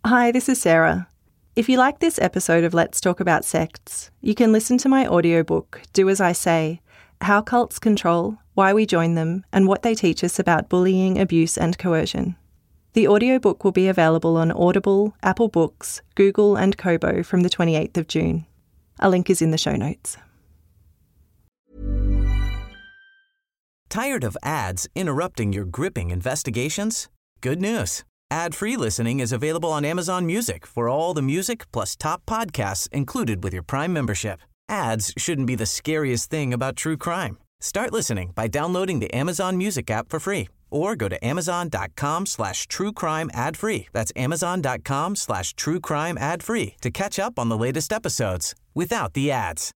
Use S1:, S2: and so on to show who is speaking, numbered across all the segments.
S1: Hi, this is Sarah. If you like this episode of Let's Talk About Sects, you can listen to my audiobook, Do As I Say, How Cults Control, Why We Join Them, and What They Teach Us About Bullying, Abuse and Coercion. The audiobook will be available on Audible, Apple Books, Google and Kobo from the 28th of June. A link is in the show notes.
S2: Tired of ads interrupting your gripping investigations? Good news. Ad-free listening is available on Amazon Music for all the music plus top podcasts included with your Prime membership. Ads shouldn't be the scariest thing about true crime. Start listening by downloading the Amazon Music app for free or go to amazon.com/truecrime ad-free. That's amazon.com/truecrime ad-free to catch up on the latest episodes without the ads.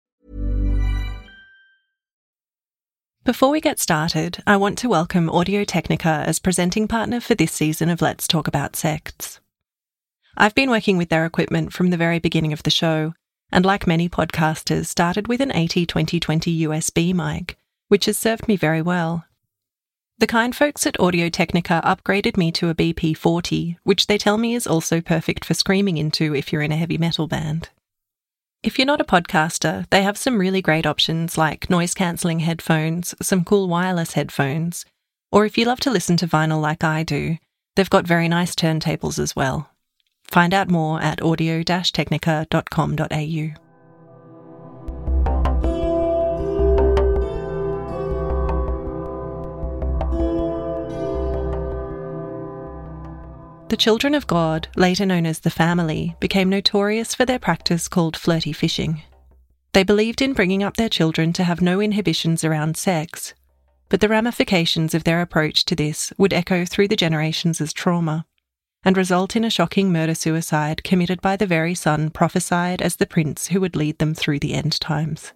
S1: Before we get started, I want to welcome Audio-Technica as presenting partner for this season of Let's Talk About Sects. I've been working with their equipment from the very beginning of the show, and like many podcasters, started with an AT2020 USB mic, which has served me very well. The kind folks at Audio-Technica upgraded me to a BP40, which they tell me is also perfect for screaming into if you're in a heavy metal band. If you're not a podcaster, they have some really great options like noise-cancelling headphones, some cool wireless headphones, or if you love to listen to vinyl like I do, they've got very nice turntables as well. Find out more at audio-technica.com.au. The Children of God, later known as the Family, became notorious for their practice called flirty fishing. They believed in bringing up their children to have no inhibitions around sex, but the ramifications of their approach to this would echo through the generations as trauma, and result in a shocking murder-suicide committed by the very son prophesied as the prince who would lead them through the end times.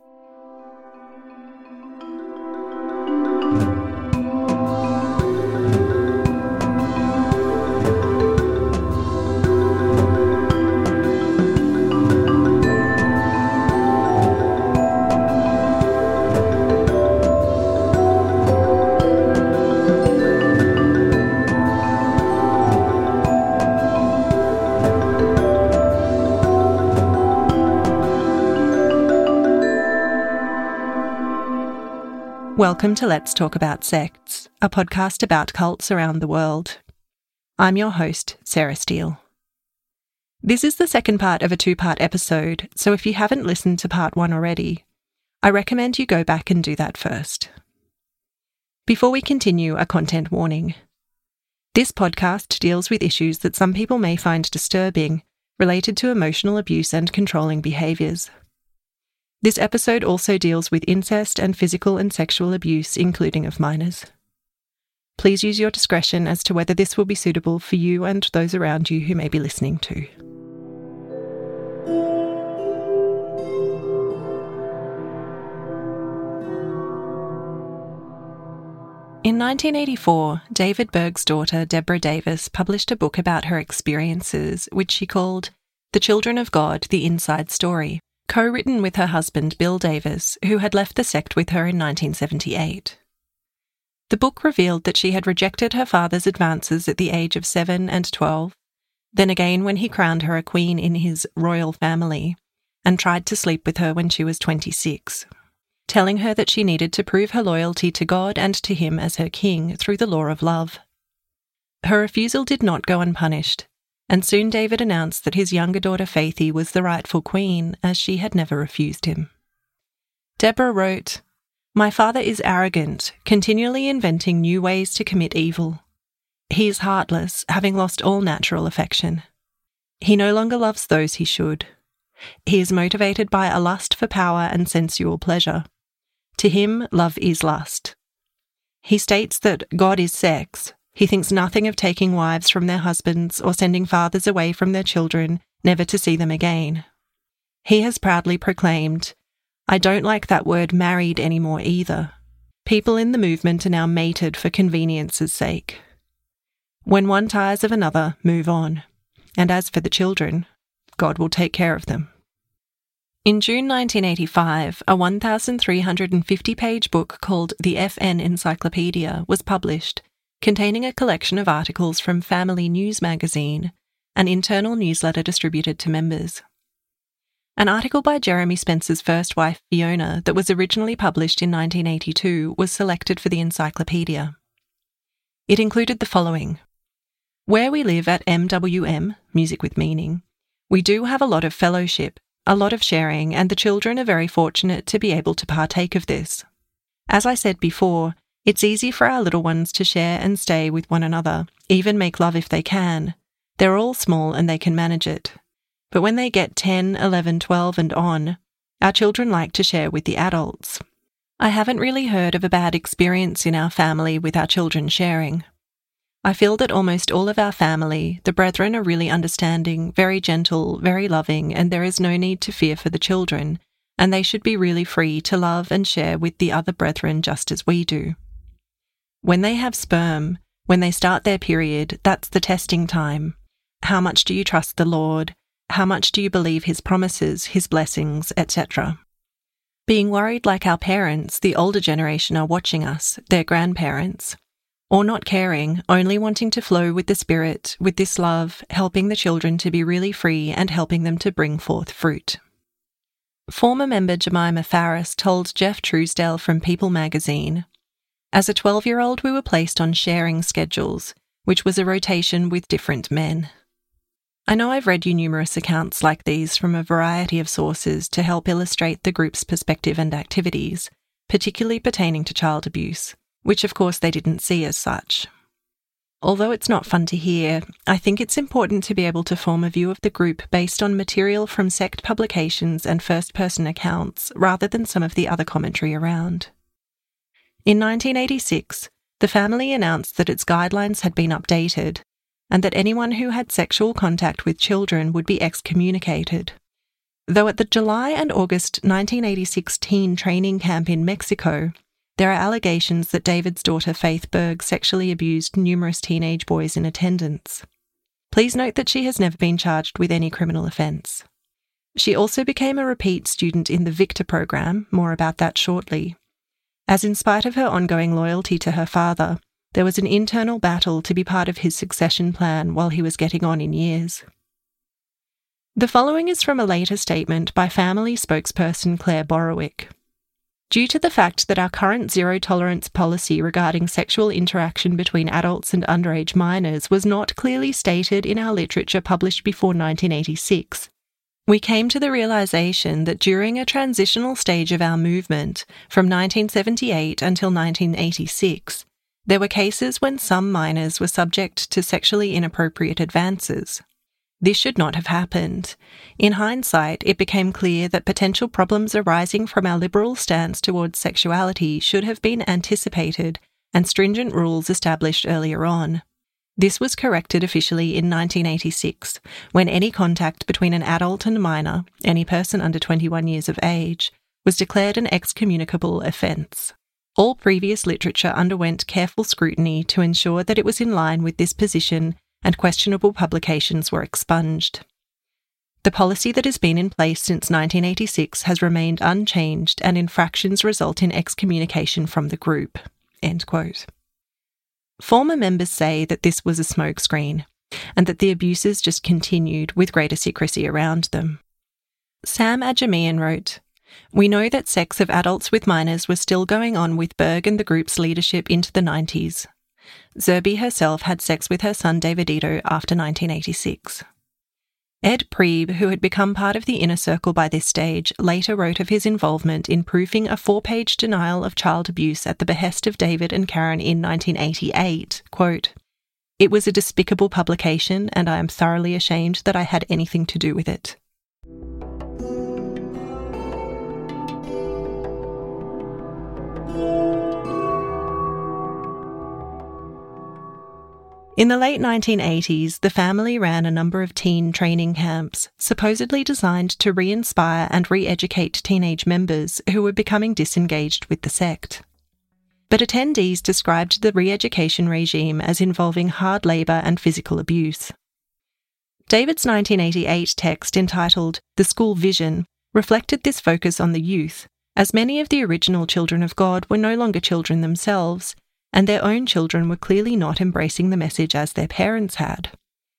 S1: Welcome to Let's Talk About Sects, a podcast about cults around the world. I'm your host, Sarah Steele. This is the second part of a two-part episode, so if you haven't listened to part one already, I recommend you go back and do that first. Before we continue, a content warning. This podcast deals with issues that some people may find disturbing, related to emotional abuse and controlling behaviours. This episode also deals with incest and physical and sexual abuse, including of minors. Please use your discretion as to whether this will be suitable for you and those around you who may be listening to. In 1984, David Berg's daughter, Deborah Davis, published a book about her experiences, which she called The Children of God, The Inside Story, co-written with her husband Bill Davis, who had left the sect with her in 1978. The book revealed that she had rejected her father's advances at the age of 7 and 12, then again when he crowned her a queen in his royal family, and tried to sleep with her when she was 26, telling her that she needed to prove her loyalty to God and to him as her king through the law of love. Her refusal did not go unpunished, and soon David announced that his younger daughter Faithy was the rightful queen, as she had never refused him. Deborah wrote, "My father is arrogant, continually inventing new ways to commit evil. He is heartless, having lost all natural affection. He no longer loves those he should. He is motivated by a lust for power and sensual pleasure. To him, love is lust. He states that God is sex. He thinks nothing of taking wives from their husbands or sending fathers away from their children, never to see them again. He has proudly proclaimed, 'I don't like that word married anymore either. People in the movement are now mated for convenience's sake. When one tires of another, move on. And as for the children, God will take care of them.'" In June 1985, a 1,350-page book called The FN Encyclopedia was published, containing a collection of articles from Family News magazine, an internal newsletter distributed to members. An article by Jeremy Spencer's first wife, Fiona, that was originally published in 1982 was selected for the encyclopedia. It included the following. Where we live at MWM, Music with Meaning, we do have a lot of fellowship, a lot of sharing, and the children are very fortunate to be able to partake of this. As I said before, it's easy for our little ones to share and stay with one another, even make love if they can. They're all small and they can manage it. But when they get 10, 11, 12 and on, our children like to share with the adults. I haven't really heard of a bad experience in our family with our children sharing. I feel that almost all of our family, the brethren, are really understanding, very gentle, very loving, and there is no need to fear for the children, and they should be really free to love and share with the other brethren just as we do. When they have sperm, when they start their period, that's the testing time. How much do you trust the Lord? How much do you believe His promises, His blessings, etc.? Being worried like our parents, the older generation are watching us, their grandparents, or not caring, only wanting to flow with the Spirit, with this love, helping the children to be really free and helping them to bring forth fruit. Former member Jemima Farris told Jeff Truesdale from People magazine, "As a 12-year-old we were placed on sharing schedules, which was a rotation with different men. I know I've read you numerous accounts like these from a variety of sources to help illustrate the group's perspective and activities, particularly pertaining to child abuse, which of course they didn't see as such. Although it's not fun to hear, I think it's important to be able to form a view of the group based on material from sect publications and first-person accounts rather than some of the other commentary around. In 1986, the family announced that its guidelines had been updated and that anyone who had sexual contact with children would be excommunicated. Though at the July and August 1986 teen training camp in Mexico, there are allegations that David's daughter Faith Berg sexually abused numerous teenage boys in attendance. Please note that she has never been charged with any criminal offence. She also became a repeat student in the Victor program, more about that shortly, as in spite of her ongoing loyalty to her father, there was an internal battle to be part of his succession plan while he was getting on in years. The following is from a later statement by family spokesperson Claire Borowick. Due to the fact that our current zero-tolerance policy regarding sexual interaction between adults and underage minors was not clearly stated in our literature published before 1986, we came to the realisation that during a transitional stage of our movement, from 1978 until 1986, there were cases when some minors were subject to sexually inappropriate advances. This should not have happened. In hindsight, it became clear that potential problems arising from our liberal stance towards sexuality should have been anticipated and stringent rules established earlier on. This was corrected officially in 1986, when any contact between an adult and a minor, any person under 21 years of age, was declared an excommunicable offence. All previous literature underwent careful scrutiny to ensure that it was in line with this position, and questionable publications were expunged. The policy that has been in place since 1986 has remained unchanged, and infractions result in excommunication from the group." End quote. Former members say that this was a smokescreen, and that the abuses just continued with greater secrecy around them. Sam Ajamian wrote, "We know that sex of adults with minors was still going on with Berg and the group's leadership into the 90s. Zerby herself had sex with her son Davidito after 1986. Ed Priebe, who had become part of the inner circle by this stage, later wrote of his involvement in proofing a 4-page denial of child abuse at the behest of David and Karen in 1988, quote, "It was a despicable publication and I am thoroughly ashamed that I had anything to do with it." In the late 1980s, the family ran a number of teen training camps, supposedly designed to re-inspire and re-educate teenage members who were becoming disengaged with the sect. But attendees described the re-education regime as involving hard labour and physical abuse. David's 1988 text entitled "The School Vision" reflected this focus on the youth, as many of the original children of God were no longer children themselves, and their own children were clearly not embracing the message as their parents had.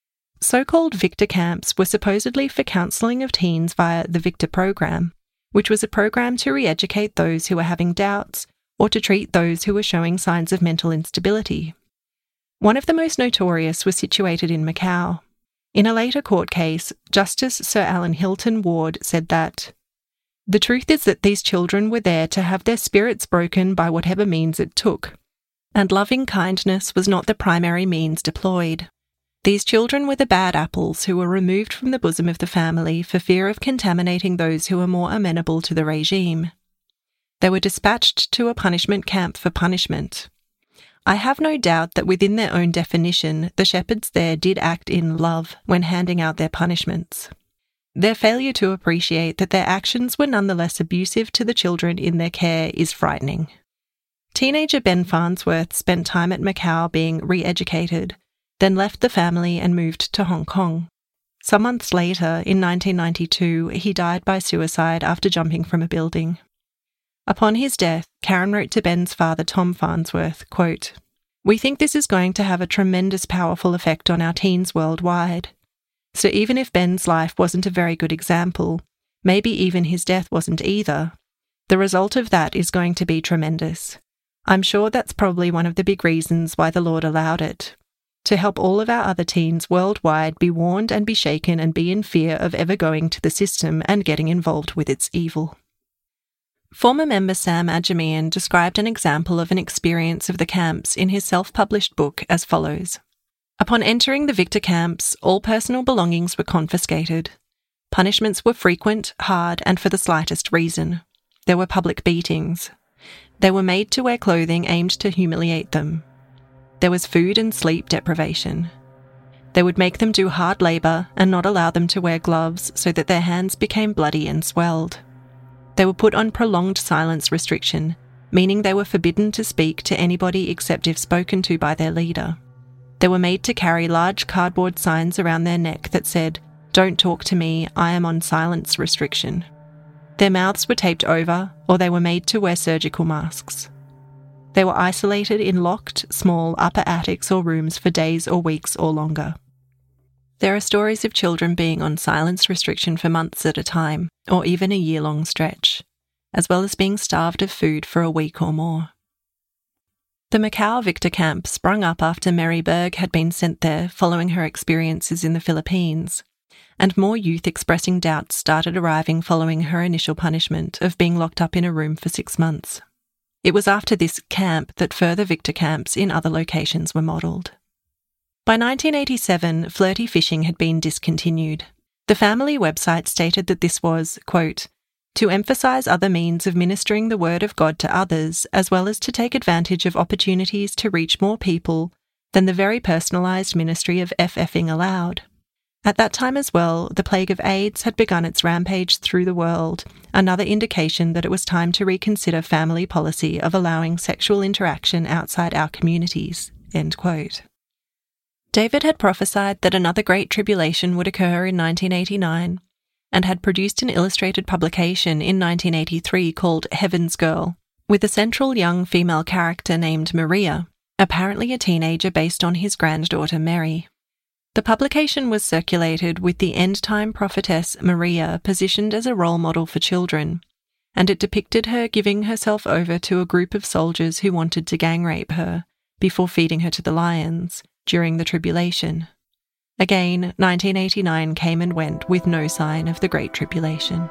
S1: so-called Victor camps were supposedly for counselling of teens via the Victor program, which was a program to re-educate those who were having doubts or to treat those who were showing signs of mental instability. One of the most notorious was situated in Macau. In a later court case, Justice Sir Alan Hilton Ward said that, "The truth is that these children were there to have their spirits broken by whatever means it took, and loving kindness was not the primary means deployed. These children were the bad apples who were removed from the bosom of the family for fear of contaminating those who were more amenable to the regime. They were dispatched to a punishment camp for punishment. I have no doubt that within their own definition, the shepherds there did act in love when handing out their punishments. Their failure to appreciate that their actions were nonetheless abusive to the children in their care is frightening." Teenager Ben Farnsworth spent time at Macau being re-educated, then left the family and moved to Hong Kong. Some months later, in 1992, he died by suicide after jumping from a building. Upon his death, Karen wrote to Ben's father, Tom Farnsworth, quote, "We think this is going to have a tremendous powerful effect on our teens worldwide. So even if Ben's life wasn't a very good example, maybe even his death wasn't either, the result of that is going to be tremendous. I'm sure that's probably one of the big reasons why the Lord allowed it. To help all of our other teens worldwide be warned and be shaken and be in fear of ever going to the system and getting involved with its evil." Former member Sam Ajamian described an example of an experience of the camps in his self-published book as follows. "Upon entering the Victor camps, all personal belongings were confiscated. Punishments were frequent, hard, and for the slightest reason. There were public beatings. They were made to wear clothing aimed to humiliate them. There was food and sleep deprivation. They would make them do hard labour and not allow them to wear gloves so that their hands became bloody and swelled. They were put on prolonged silence restriction, meaning they were forbidden to speak to anybody except if spoken to by their leader. They were made to carry large cardboard signs around their neck that said, 'Don't talk to me, I am on silence restriction.' Their mouths were taped over, or they were made to wear surgical masks. They were isolated in locked, small upper attics or rooms for days or weeks or longer. There are stories of children being on silence restriction for months at a time, or even a year-long stretch, as well as being starved of food for a week or more." The Macau Victor camp sprung up after Mary Berg had been sent there following her experiences in the Philippines, and more youth expressing doubts started arriving following her initial punishment of being locked up in a room for 6 months. It was after this camp that further Victor camps in other locations were modelled. By 1987, flirty fishing had been discontinued. The family website stated that this was, quote, "to emphasise other means of ministering the word of God to others, as well as to take advantage of opportunities to reach more people than the very personalised ministry of FFing allowed. At that time as well, the plague of AIDS had begun its rampage through the world, another indication that it was time to reconsider family policy of allowing sexual interaction outside our communities." End quote. David had prophesied that another great tribulation would occur in 1989 and had produced an illustrated publication in 1983 called Heaven's Girl, with a central young female character named Maria, apparently a teenager based on his granddaughter Mary. The publication was circulated with the end-time prophetess Maria positioned as a role model for children, and it depicted her giving herself over to a group of soldiers who wanted to gang rape her before feeding her to the lions during the tribulation. Again, 1989 came and went with no sign of the Great Tribulation.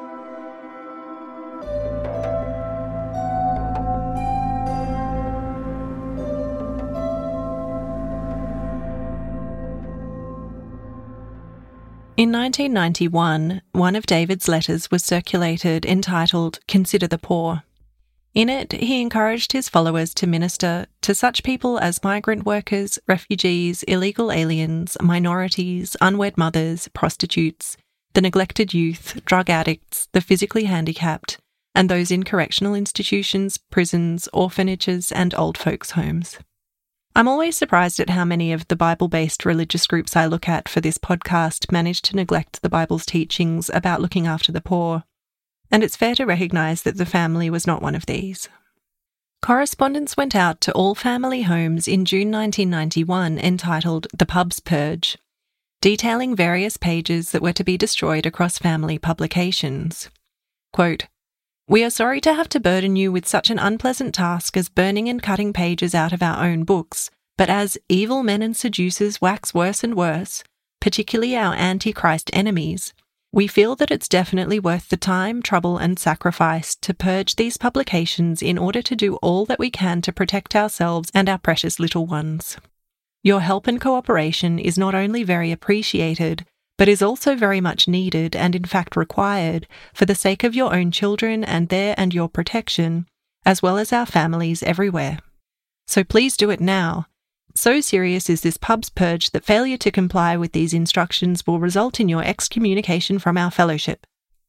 S1: In 1991, one of David's letters was circulated entitled "Consider the Poor." In it, he encouraged his followers to minister to such people as migrant workers, refugees, illegal aliens, minorities, unwed mothers, prostitutes, the neglected youth, drug addicts, the physically handicapped, and those in correctional institutions, prisons, orphanages, and old folks' homes. I'm always surprised at how many of the Bible-based religious groups I look at for this podcast manage to neglect the Bible's teachings about looking after the poor, and it's fair to recognise that the family was not one of these. Correspondence went out to all family homes in June 1991 entitled The Pub's Purge. detailing various pages that were to be destroyed across family publications. Quote, "We are sorry to have to burden you with such an unpleasant task as burning and cutting pages out of our own books, but as evil men and seducers wax worse and worse, particularly our Antichrist enemies, we feel that it's definitely worth the time, trouble, and sacrifice to purge these publications in order to do all that we can to protect ourselves and our precious little ones. Your help and cooperation is not only very appreciated, but is also very much needed and in fact required for the sake of your own children and their and your protection, as well as our families everywhere. So please do it now. So serious is this pub's purge that failure to comply with these instructions will result in your excommunication from our fellowship."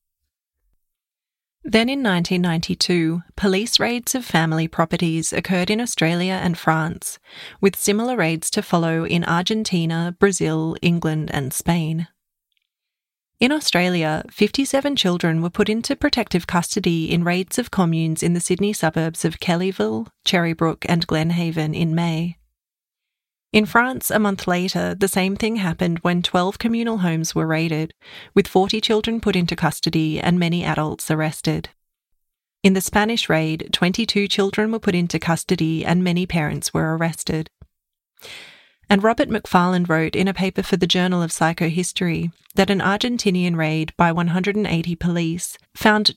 S1: Then in 1992, police raids of family properties occurred in Australia and France, with similar raids to follow in Argentina, Brazil, England and Spain. In Australia, 57 children were put into protective custody in raids of communes in the Sydney suburbs of Kellyville, Cherrybrook and Glenhaven in May. In France, a month later, the same thing happened when 12 communal homes were raided, with 40 children put into custody and many adults arrested. In the Spanish raid, 22 children were put into custody and many parents were arrested. And Robert Macfarlane wrote in a paper for the Journal of Psychohistory that an Argentinian raid by 180 police found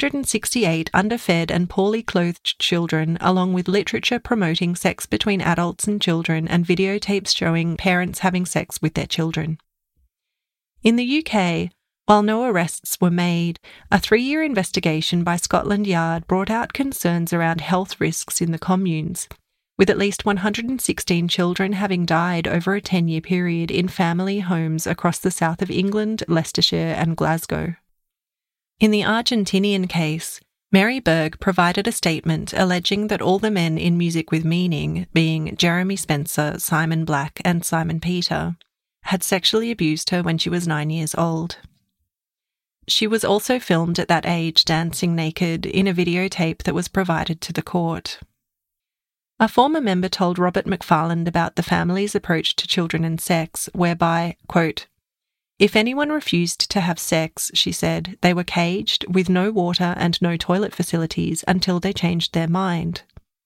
S1: 268 underfed and poorly clothed children, along with literature promoting sex between adults and children and videotapes showing parents having sex with their children. In the UK, while no arrests were made, a 3-year investigation by Scotland Yard brought out concerns around health risks in the communes, with at least 116 children having died over a 10-year period in family homes across the south of England, Leicestershire and Glasgow. In the Argentinian case, Mary Berg provided a statement alleging that all the men in Music with Meaning, being Jeremy Spencer, Simon Black and Simon Peter, had sexually abused her when she was 9 years old. She was also filmed at that age dancing naked in a videotape that was provided to the court. A former member told Robert Macfarlane about the family's approach to children and sex, whereby, quote, "If anyone refused to have sex," she said, "they were caged with no water and no toilet facilities until they changed their mind."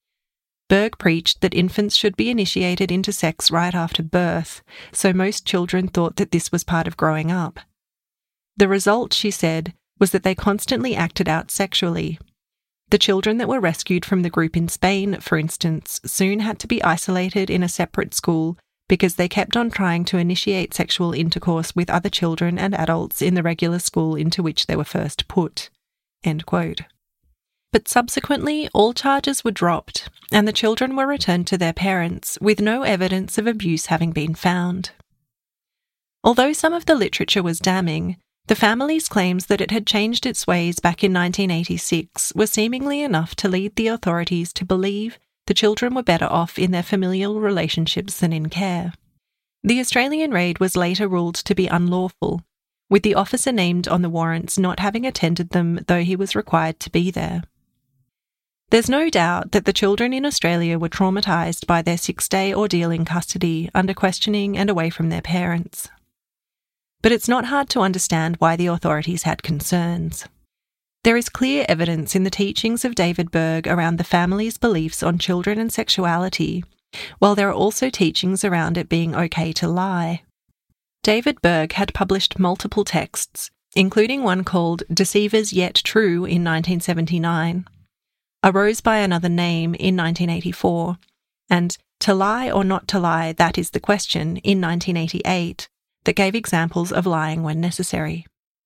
S1: Berg preached that infants should be initiated into sex right after birth, so most children thought that this was part of growing up. The result, she said, was that they constantly acted out sexually. The children that were rescued from the group in Spain, for instance, soon had to be isolated in a separate school because they kept on trying to initiate sexual intercourse with other children and adults in the regular school into which they were first put. End quote. But subsequently, all charges were dropped, and the children were returned to their parents, with no evidence of abuse having been found. Although some of the literature was damning, the family's claims that it had changed its ways back in 1986 were seemingly enough to lead the authorities to believe the children were better off in their familial relationships than in care. The Australian raid was later ruled to be unlawful, with the officer named on the warrants not having attended them, though he was required to be there. There's no doubt that the children in Australia were traumatised by their 6-day ordeal in custody, under questioning and away from their parents. But it's not hard to understand why the authorities had concerns. There is clear evidence in the teachings of David Berg around the family's beliefs on children and sexuality, while there are also teachings around it being okay to lie. David Berg had published multiple texts, including one called Deceivers Yet True in 1979, A Rose by Another Name in 1984, and To Lie or Not to Lie, That is the Question in 1988, that gave examples of lying when necessary.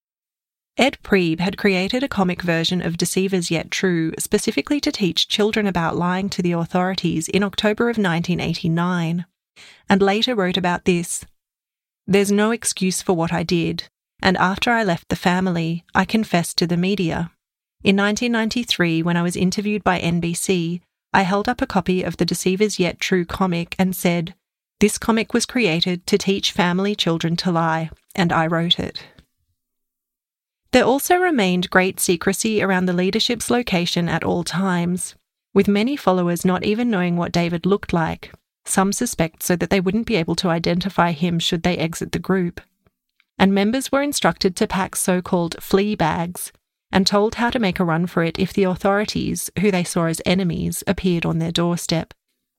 S1: Ed Priebe had created a comic version of Deceivers Yet True specifically to teach children about lying to the authorities in October of 1989, and later wrote about this. "There's no excuse for what I did, and after I left the family, I confessed to the media. In 1993, when I was interviewed by NBC, I held up a copy of the Deceivers Yet True comic and said, 'This comic was created to teach family children to lie, and I wrote it.'" There also remained great secrecy around the leadership's location at all times, with many followers not even knowing what David looked like, some suspect so that they wouldn't be able to identify him should they exit the group. And members were instructed to pack so-called flea bags and told how to make a run for it if the authorities, who they saw as enemies, appeared on their doorstep.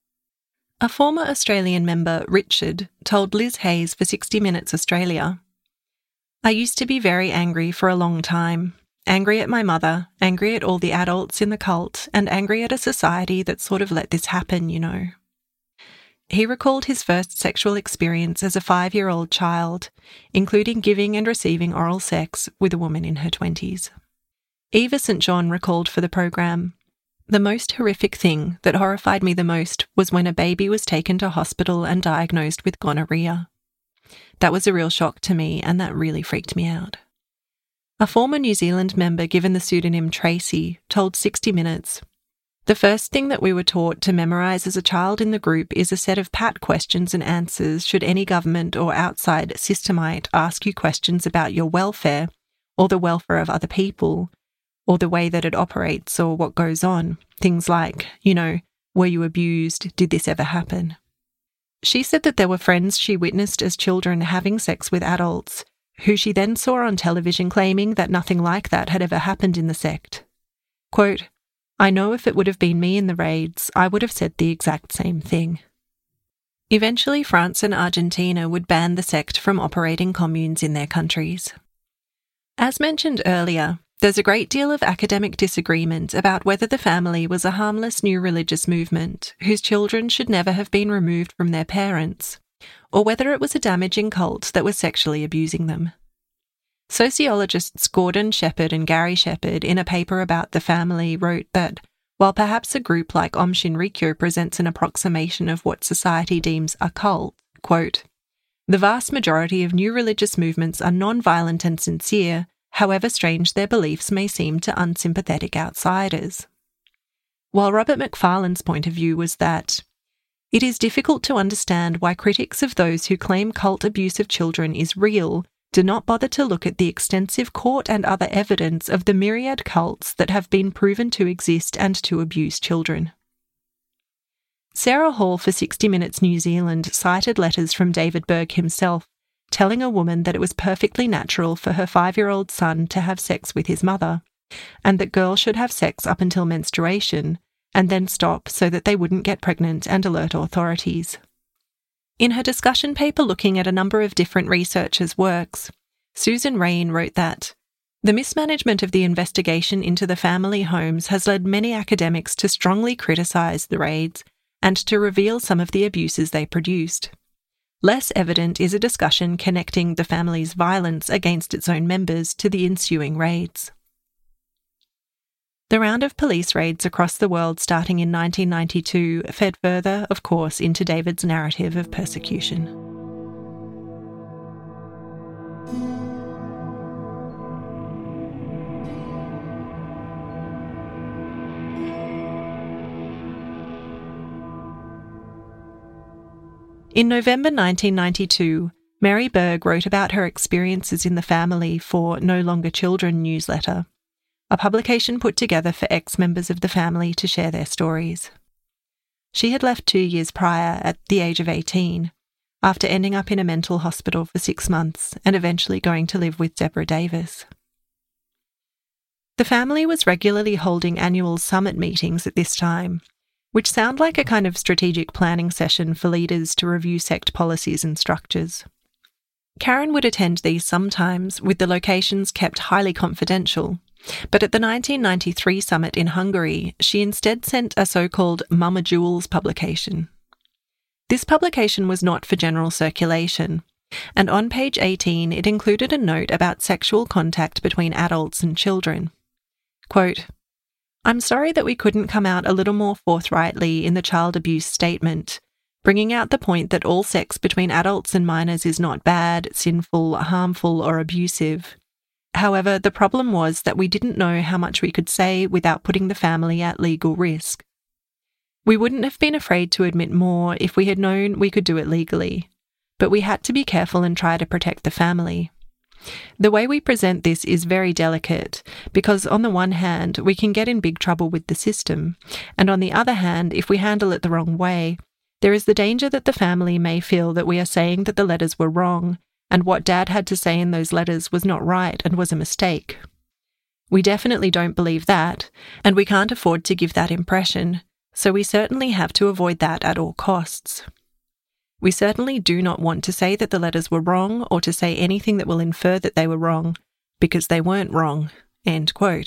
S1: A former Australian member, Richard, told Liz Hayes for 60 Minutes Australia, "I used to be very angry for a long time. Angry at my mother, angry at all the adults in the cult, and angry at a society that sort of let this happen, you know." He recalled his first sexual experience as a 5-year-old child, including giving and receiving oral sex with a woman in her 20s. Eva St. John recalled for the program, "The most horrific thing that horrified me the most was when a baby was taken to hospital and diagnosed with gonorrhea. That was a real shock to me, and that really freaked me out." A former New Zealand member given the pseudonym Tracy told 60 Minutes, "The first thing that we were taught to memorise as a child in the group is a set of pat questions and answers should any government or outside systemite ask you questions about your welfare or the welfare of other people, or the way that it operates or what goes on. Things like, were you abused? Did this ever happen?" She said that there were friends she witnessed as children having sex with adults, who she then saw on television claiming that nothing like that had ever happened in the sect. Quote, "I know if it would have been me in the raids, I would have said the exact same thing." Eventually, France and Argentina would ban the sect from operating communes in their countries. As mentioned earlier, there's a great deal of academic disagreement about whether the family was a harmless new religious movement whose children should never have been removed from their parents, or whether it was a damaging cult that was sexually abusing them. Sociologists Gordon Shepherd and Gary Shepherd, in a paper about the family, wrote that, while perhaps a group like Aum Shinrikyo presents an approximation of what society deems a cult, quote, "The vast majority of new religious movements are non-violent and sincere, however strange their beliefs may seem to unsympathetic outsiders." While Robert Macfarlane's point of view was that it is difficult to understand why critics of those who claim cult abuse of children is real do not bother to look at the extensive court and other evidence of the myriad cults that have been proven to exist and to abuse children. Sarah Hall for 60 Minutes New Zealand cited letters from David Berg himself, telling a woman that it was perfectly natural for her 5-year-old son to have sex with his mother, and that girls should have sex up until menstruation, and then stop so that they wouldn't get pregnant and alert authorities. In her discussion paper looking at a number of different researchers' works, Susan Rain wrote that, "The mismanagement of the investigation into the family homes has led many academics to strongly criticise the raids and to reveal some of the abuses they produced. Less evident is a discussion connecting the family's violence against its own members to the ensuing raids." The round of police raids across the world starting in 1992 fed further, of course, into David's narrative of persecution. In November 1992, Mary Berg wrote about her experiences in the family for No Longer Children newsletter, a publication put together for ex-members of the family to share their stories. She had left 2 years prior at the age of 18, after ending up in a mental hospital for 6 months and eventually going to live with Deborah Davis. The family was regularly holding annual summit meetings at this time, which sound like a kind of strategic planning session for leaders to review sect policies and structures. Karen would attend these sometimes, with the locations kept highly confidential, but at the 1993 summit in Hungary, she instead sent a so-called Mama Jules publication. This publication was not for general circulation, and on page 18 it included a note about sexual contact between adults and children. Quote, "I'm sorry that we couldn't come out a little more forthrightly in the child abuse statement, bringing out the point that all sex between adults and minors is not bad, sinful, harmful, or abusive. However, the problem was that we didn't know how much we could say without putting the family at legal risk. We wouldn't have been afraid to admit more if we had known we could do it legally, but we had to be careful and try to protect the family. The way we present this is very delicate because on the one hand, we can get in big trouble with the system, and on the other hand, if we handle it the wrong way, There is the danger that the family may feel that we are saying that the letters were wrong, and what Dad had to say in those letters was not right and was a mistake. We definitely don't believe that, and we can't afford to give that impression, so we certainly have to avoid that at all costs. We certainly do not want to say that the letters were wrong or to say anything that will infer that they were wrong, because they weren't wrong." End quote.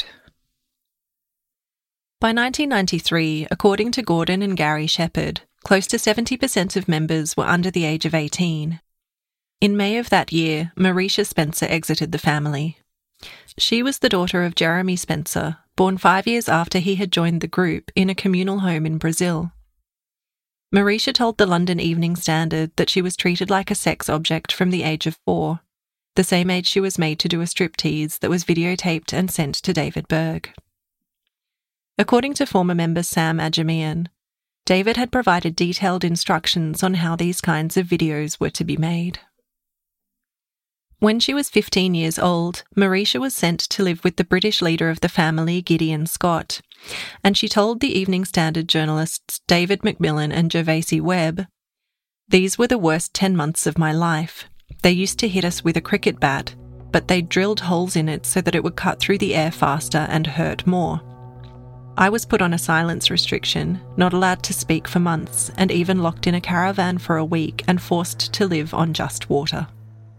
S1: By 1993, according to Gordon and Gary Shepherd, close to 70% of members were under the age of 18. In May of that year, Marisha Spencer exited the family. She was the daughter of Jeremy Spencer, born 5 years after he had joined the group in a communal home in Brazil. Marisha told the London Evening Standard that she was treated like a sex object from the age of 4, the same age she was made to do a striptease that was videotaped and sent to David Berg. According to former member Sam Ajamian, David had provided detailed instructions on how these kinds of videos were to be made. When she was 15 years old, Marisha was sent to live with the British leader of the family, Gideon Scott, and she told the Evening Standard journalists David Macmillan and Gervasi Webb, "These were the worst 10 months of my life. They used to hit us with a cricket bat, but they drilled holes in it so that it would cut through the air faster and hurt more. I was put on a silence restriction, not allowed to speak for months, and even locked in a caravan for a week and forced to live on just water."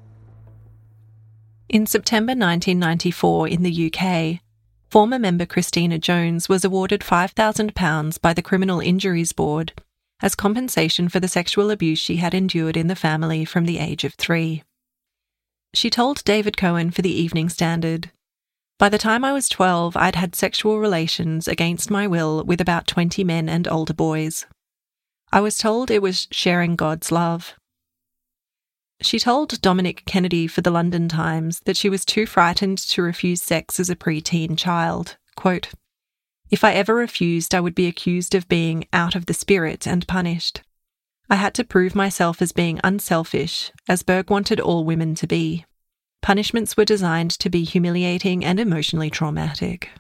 S1: In September 1994 in the UK, former member Christina Jones was awarded £5,000 by the Criminal Injuries Board as compensation for the sexual abuse she had endured in the family from the age of 3. She told David Cohen for the Evening Standard, "By the time I was 12, I'd had sexual relations against my will with about 20 men and older boys. I was told it was sharing God's love." She told Dominic Kennedy for the London Times that she was too frightened to refuse sex as a pre-teen child. Quote, "If I ever refused, I would be accused of being out of the spirit and punished. I had to prove myself as being unselfish, as Berg wanted all women to be. Punishments were designed to be humiliating and emotionally traumatic."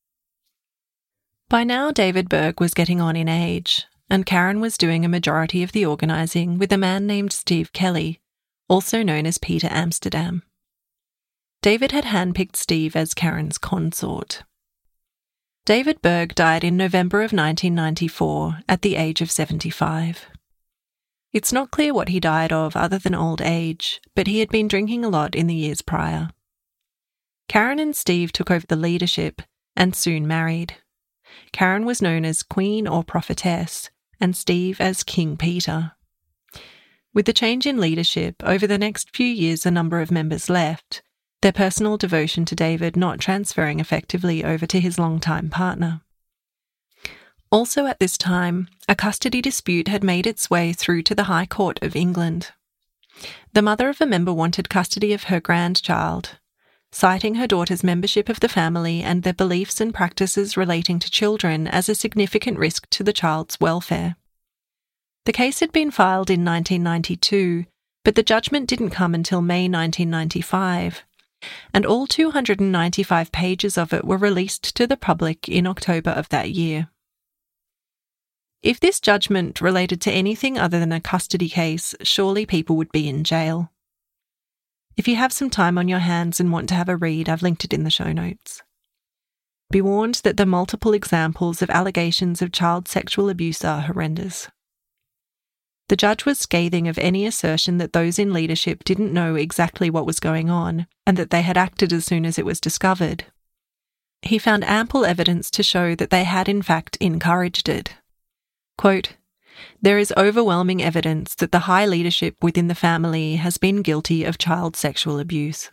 S1: By now, David Berg was getting on in age, and Karen was doing a majority of the organising with a man named Steve Kelly, also known as Peter Amsterdam. David had handpicked Steve as Karen's consort. David Berg died in November of 1994 at the age of 75. It's not clear what he died of other than old age, but he had been drinking a lot in the years prior. Karen and Steve took over the leadership and soon married. Karen was known as Queen or Prophetess, and Steve as King Peter. With the change in leadership, over the next few years a number of members left, their personal devotion to David not transferring effectively over to his longtime partner. Also at this time, a custody dispute had made its way through to the High Court of England. The mother of a member wanted custody of her grandchild, citing her daughter's membership of the family and their beliefs and practices relating to children as a significant risk to the child's welfare. The case had been filed in 1992, but the judgment didn't come until May 1995, and all 295 pages of it were released to the public in October of that year. If this judgment related to anything other than a custody case, surely people would be in jail. If you have some time on your hands and want to have a read, I've linked it in the show notes. Be warned that the multiple examples of allegations of child sexual abuse are horrendous. The judge was scathing of any assertion that those in leadership didn't know exactly what was going on and that they had acted as soon as it was discovered. He found ample evidence to show that they had in fact encouraged it. Quote, "There is overwhelming evidence that the high leadership within the family has been guilty of child sexual abuse."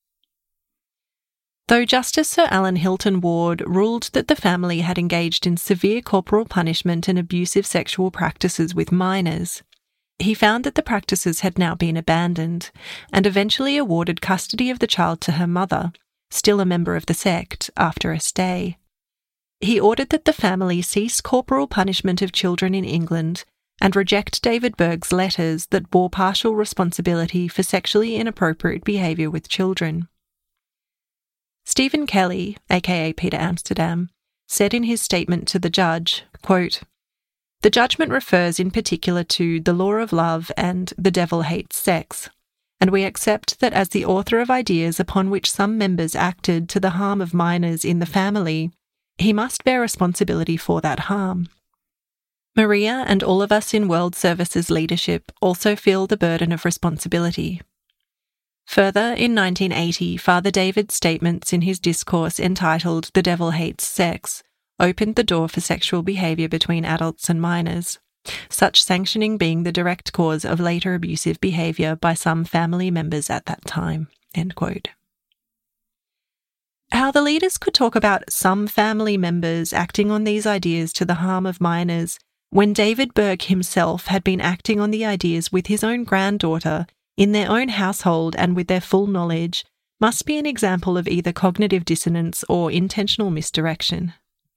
S1: Though Justice Sir Alan Hilton Ward ruled that the family had engaged in severe corporal punishment and abusive sexual practices with minors, he found that the practices had now been abandoned and eventually awarded custody of the child to her mother, still a member of the sect, after a stay. He ordered that the family cease corporal punishment of children in England and reject David Berg's letters that bore partial responsibility for sexually inappropriate behaviour with children. Stephen Kelly, aka Peter Amsterdam, said in his statement to the judge, quote, The judgment refers in particular to the law of love and the devil hates sex, and we accept that as the author of ideas upon which some members acted to the harm of minors in the family, he must bear responsibility for that harm. Maria and all of us in World Services leadership also feel the burden of responsibility. Further, in 1980, Father David's statements in his discourse entitled The Devil Hates Sex opened the door for sexual behaviour between adults and minors, such sanctioning being the direct cause of later abusive behaviour by some family members at that time." End quote. How the leaders could talk about some family members acting on these ideas to the harm of minors when David Berg himself had been acting on the ideas with his own granddaughter in their own household and with their full knowledge must be an example of either cognitive dissonance or intentional misdirection.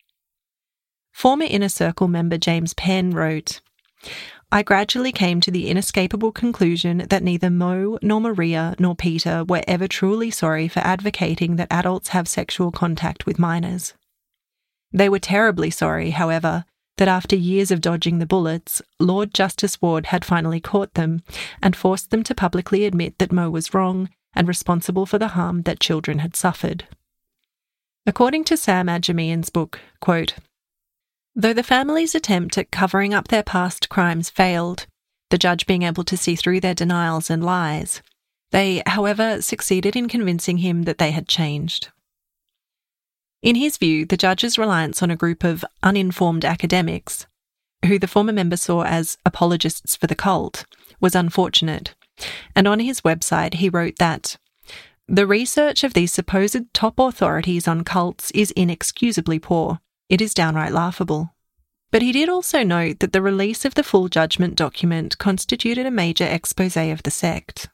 S1: Former Inner Circle member James Penn wrote, "I gradually came to the inescapable conclusion that neither Mo nor Maria nor Peter were ever truly sorry for advocating that adults have sexual contact with minors. They were terribly sorry, however, that after years of dodging the bullets, Lord Justice Ward had finally caught them and forced them to publicly admit that Mo was wrong and responsible for the harm that children had suffered." According to Sam Adjemian's book, quote, "Though the family's attempt at covering up their past crimes failed, the judge being able to see through their denials and lies, they, however, succeeded in convincing him that they had changed." In his view, the judge's reliance on a group of uninformed academics, who the former member saw as apologists for the cult, was unfortunate, and on his website he wrote that, "The research of these supposed top authorities on cults is inexcusably poor. It is downright laughable." But he did also note that the release of the full judgment document constituted a major exposé of the sect.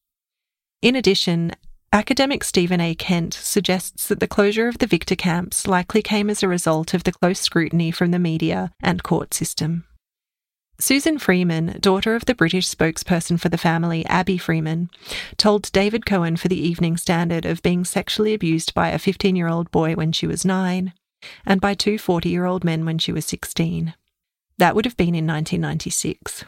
S1: In addition, academic Stephen A. Kent suggests that the closure of the Victor camps likely came as a result of the close scrutiny from the media and court system. Susan Freeman, daughter of the British spokesperson for the family, Abby Freeman, told David Cohen for the Evening Standard of being sexually abused by a 15-year-old boy when she was 9, and by two 40-year-old men when she was 16. That would have been in 1996.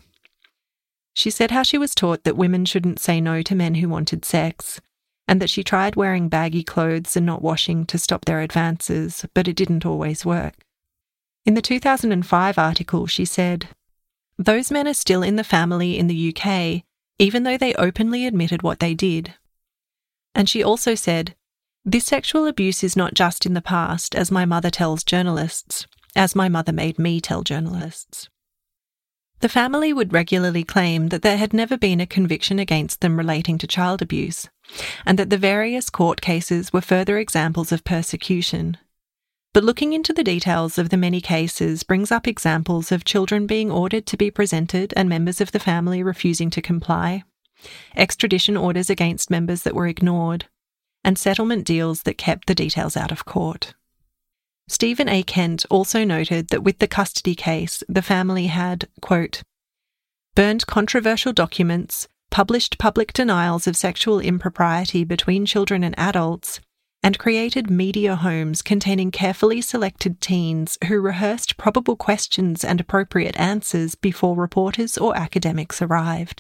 S1: She said how she was taught that women shouldn't say no to men who wanted sex, and that she tried wearing baggy clothes and not washing to stop their advances, but it didn't always work. In the 2005 article, she said, "Those men are still in the family in the UK, even though they openly admitted what they did." And she also said, "This sexual abuse is not just in the past, as my mother tells journalists, as my mother made me tell journalists." The family would regularly claim that there had never been a conviction against them relating to child abuse, and that the various court cases were further examples of persecution. But looking into the details of the many cases brings up examples of children being ordered to be presented and members of the family refusing to comply, extradition orders against members that were ignored, and settlement deals that kept the details out of court. Stephen A. Kent also noted that with the custody case, the family had, quote, "burned controversial documents, published public denials of sexual impropriety between children and adults, and created media homes containing carefully selected teens who rehearsed probable questions and appropriate answers before reporters or academics arrived."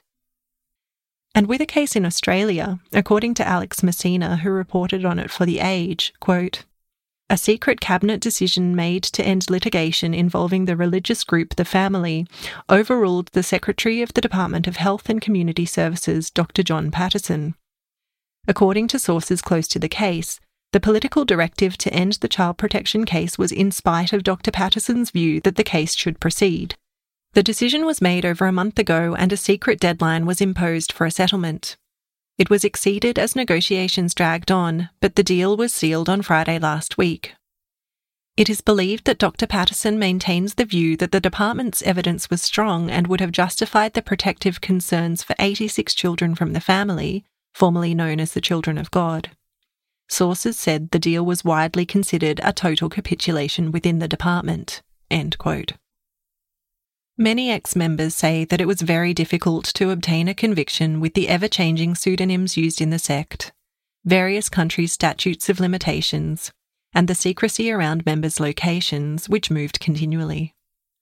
S1: And with a case in Australia, according to Alex Messina, who reported on it for The Age, quote, "A secret cabinet decision made to end litigation involving the religious group The Family overruled the Secretary of the Department of Health and Community Services, Dr. John Patterson. According to sources close to the case, the political directive to end the child protection case was in spite of Dr. Patterson's view that the case should proceed. The decision was made over a month ago and a secret deadline was imposed for a settlement. It was exceeded as negotiations dragged on, but the deal was sealed on Friday last week. It is believed that Dr. Patterson maintains the view that the department's evidence was strong and would have justified the protective concerns for 86 children from the family, formerly known as the Children of God. Sources said the deal was widely considered a total capitulation within the department. End quote. Many ex-members say that it was very difficult to obtain a conviction with the ever-changing pseudonyms used in the sect, various countries' statutes of limitations, and the secrecy around members' locations, which moved continually.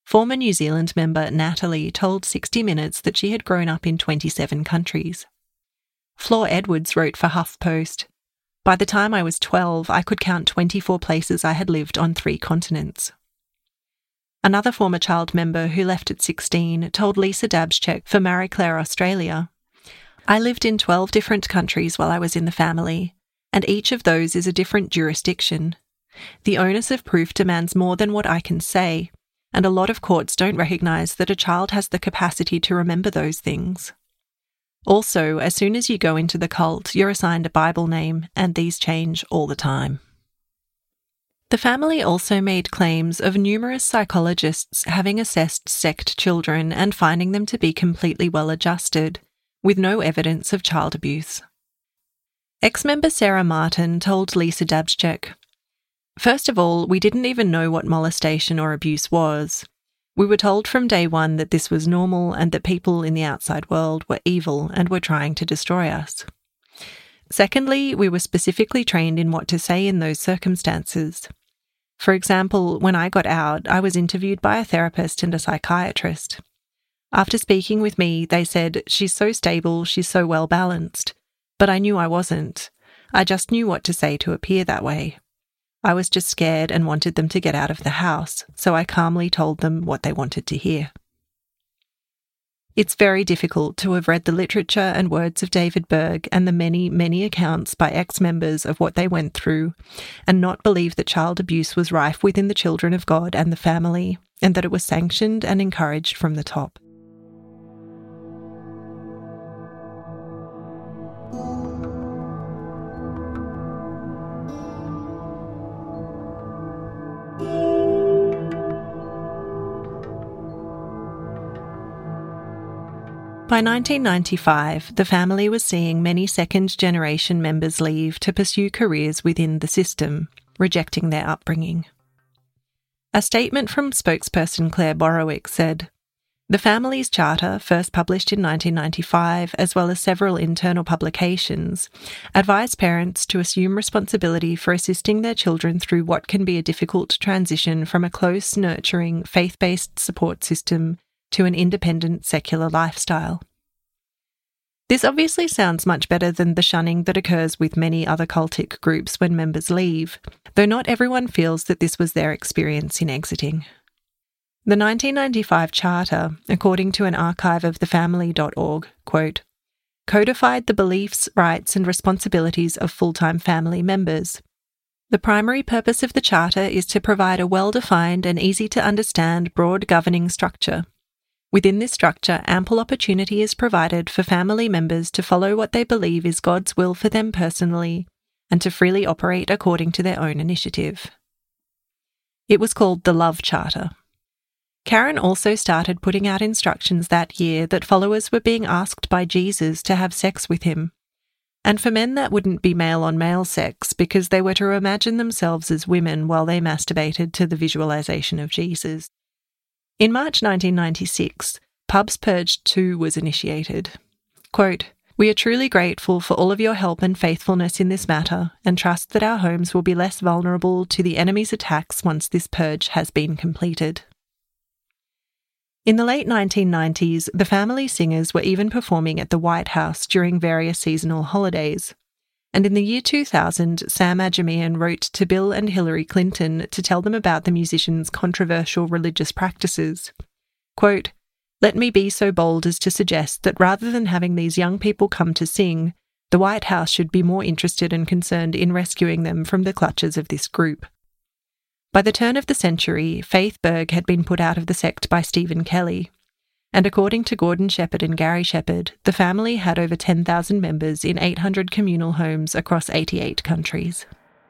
S1: former New Zealand member Natalie told 60 Minutes that she had grown up in 27 countries. Flor Edwards wrote for HuffPost, "By the time I was 12, I could count 24 places I had lived on 3 continents." Another former child member who left at 16 told Lisa Dabschek for Marie Claire Australia, "I lived in 12 different countries while I was in the family, and each of those is a different jurisdiction. The onus of proof demands more than what I can say, and a lot of courts don't recognise that a child has the capacity to remember those things. Also, as soon as you go into the cult, you're assigned a Bible name, and these change all the time." The family also made claims of numerous psychologists having assessed sect children and finding them to be completely well-adjusted, with no evidence of child abuse. Ex-member Sarah Martin told Lisa Dabschek, "First of all, we didn't even know what molestation or abuse was. We were told from day one that this was normal and that people in the outside world were evil and were trying to destroy us. Secondly, we were specifically trained in what to say in those circumstances. For example, when I got out, I was interviewed by a therapist and a psychiatrist. After speaking with me, they said, 'She's so stable, she's so well balanced.' But I knew I wasn't. I just knew what to say to appear that way. I was just scared and wanted them to get out of the house, so I calmly told them what they wanted to hear." It's very difficult to have read the literature and words of David Berg and the many, many accounts by ex-members of what they went through and not believe that child abuse was rife within the children of God and the family, and that it was sanctioned and encouraged from the top. By 1995, the family was seeing many second-generation members leave to pursue careers within the system, rejecting their upbringing. A statement from spokesperson Claire Borowick said, "The family's charter, first published in 1995, as well as several internal publications, advise parents to assume responsibility for assisting their children through what can be a difficult transition from a close, nurturing, faith-based support system to an independent secular lifestyle." This obviously sounds much better than the shunning that occurs with many other cultic groups when members leave, though not everyone feels that this was their experience in exiting. The 1995 Charter, according to an archive of thefamily.org, quote, codified the beliefs, rights and responsibilities of full-time family members. The primary purpose of the Charter is to provide a well-defined and easy-to-understand broad governing structure. Within this structure, ample opportunity is provided for family members to follow what they believe is God's will for them personally and to freely operate according to their own initiative. It was called the Love Charter. Karen also started putting out instructions that year that followers were being asked by Jesus to have sex with him. And for men, that wouldn't be male-on-male sex because they were to imagine themselves as women while they masturbated to the visualization of Jesus. In March 1996, Pubs Purged 2 was initiated. Quote, "We are truly grateful for all of your help and faithfulness in this matter and trust that our homes will be less vulnerable to the enemy's attacks once this purge has been completed." In the late 1990s, the family singers were even performing at the White House during various seasonal holidays. And in the year 2000, Sam Adjemian wrote to Bill and Hillary Clinton to tell them about the musicians' controversial religious practices. Quote, "Let me be so bold as to suggest that rather than having these young people come to sing, the White House should be more interested and concerned in rescuing them from the clutches of this group." By the turn of the century, Faith Berg had been put out of the sect by Stephen Kelly. And according to Gordon Shepherd and Gary Shepherd, the family had over 10,000 members in 800 communal homes across 88 countries.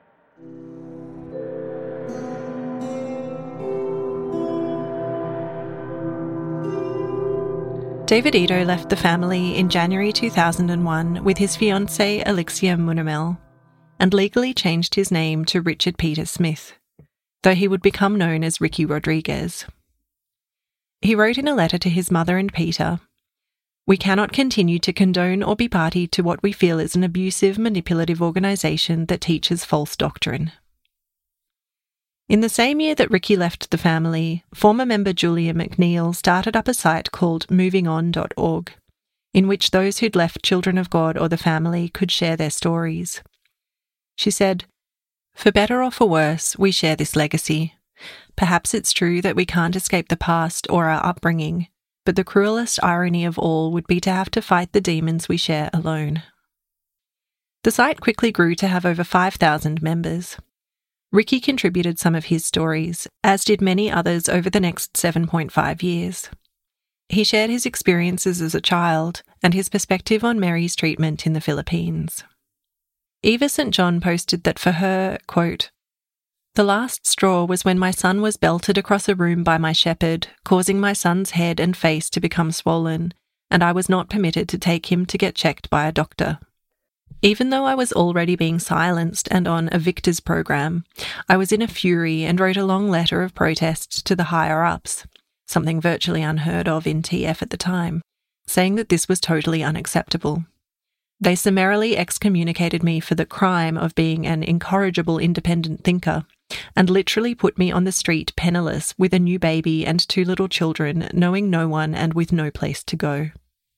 S1: David Ito left the family in January 2001 with his fiancée Alexia Munamel and legally changed his name to Richard Peter Smith, though he would become known as Ricky Rodriguez. He wrote in a letter to his mother and Peter, "We cannot continue to condone or be party to what we feel is an abusive, manipulative organisation that teaches false doctrine." In the same year that Ricky left the family, former member Julia McNeil started up a site called movingon.org, in which those who'd left Children of God or the family could share their stories. She said, "For better or for worse, we share this legacy. Perhaps it's true that we can't escape the past or our upbringing, but the cruelest irony of all would be to have to fight the demons we share alone." The site quickly grew to have over 5,000 members. Ricky contributed some of his stories, as did many others over the next 7.5 years. He shared his experiences as a child and his perspective on Mary's treatment in the Philippines. Eva St. John posted that for her, quote, "The last straw was when my son was belted across a room by my shepherd, causing my son's head and face to become swollen, and I was not permitted to take him to get checked by a doctor. Even though I was already being silenced and on a Victor's program, I was in a fury and wrote a long letter of protest to the higher-ups, something virtually unheard of in TF at the time, saying that this was totally unacceptable. They summarily excommunicated me for the crime of being an incorrigible independent thinker and literally put me on the street penniless with a new baby and 2 little children, knowing no one and with no place to go."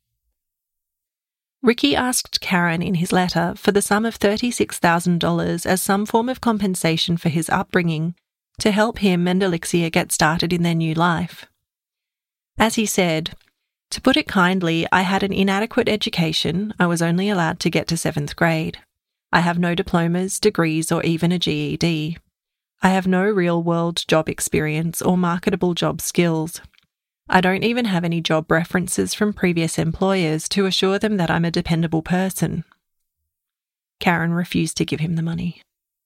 S1: Ricky asked Karen in his letter for the sum of $36,000 as some form of compensation for his upbringing to help him and Alexia get started in their new life. As he said, "To put it kindly, I had an inadequate education. I was only allowed to get to 7th grade. I have no diplomas, degrees, or even a GED. I have no real-world job experience or marketable job skills. I don't even have any job references from previous employers to assure them that I'm a dependable person." Karen refused to give him the money.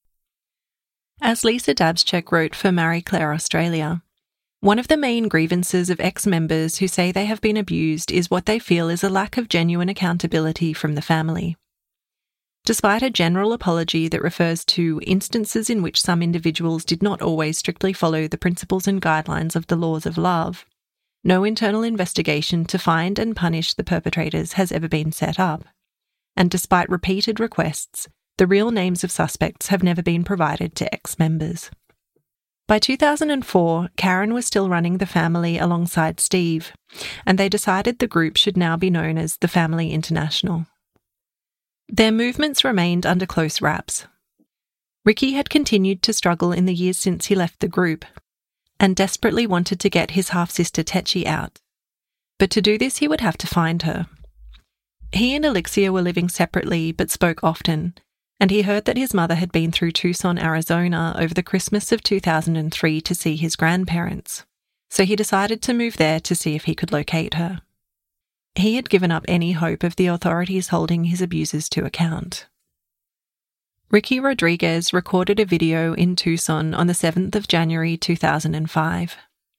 S1: As Lisa Dabschek wrote for Marie Claire Australia, one of the main grievances of ex-members who say they have been abused is what they feel is a lack of genuine accountability from the family. Despite a general apology that refers to instances in which some individuals did not always strictly follow the principles and guidelines of the laws of love, no internal investigation to find and punish the perpetrators has ever been set up, and despite repeated requests, the real names of suspects have never been provided to ex-members. By 2004, Karen was still running the family alongside Steve, and they decided the group should now be known as the Family International. Their movements remained under close wraps. Ricky had continued to struggle in the years since he left the group, and desperately wanted to get his half-sister Tetchy out. But to do this he would have to find her. He and Alexia were living separately but spoke often, and he heard that his mother had been through Tucson, Arizona over the Christmas of 2003 to see his grandparents, so he decided to move there to see if he could locate her. He had given up any hope of the authorities holding his abusers to account. Ricky Rodriguez recorded a video in Tucson on the 7th of January 2005.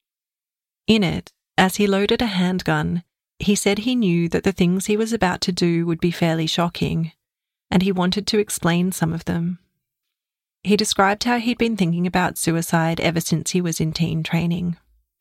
S1: In it, as he loaded a handgun, he said he knew that the things he was about to do would be fairly shocking, and he wanted to explain some of them. He described how he'd been thinking about suicide ever since he was in teen training.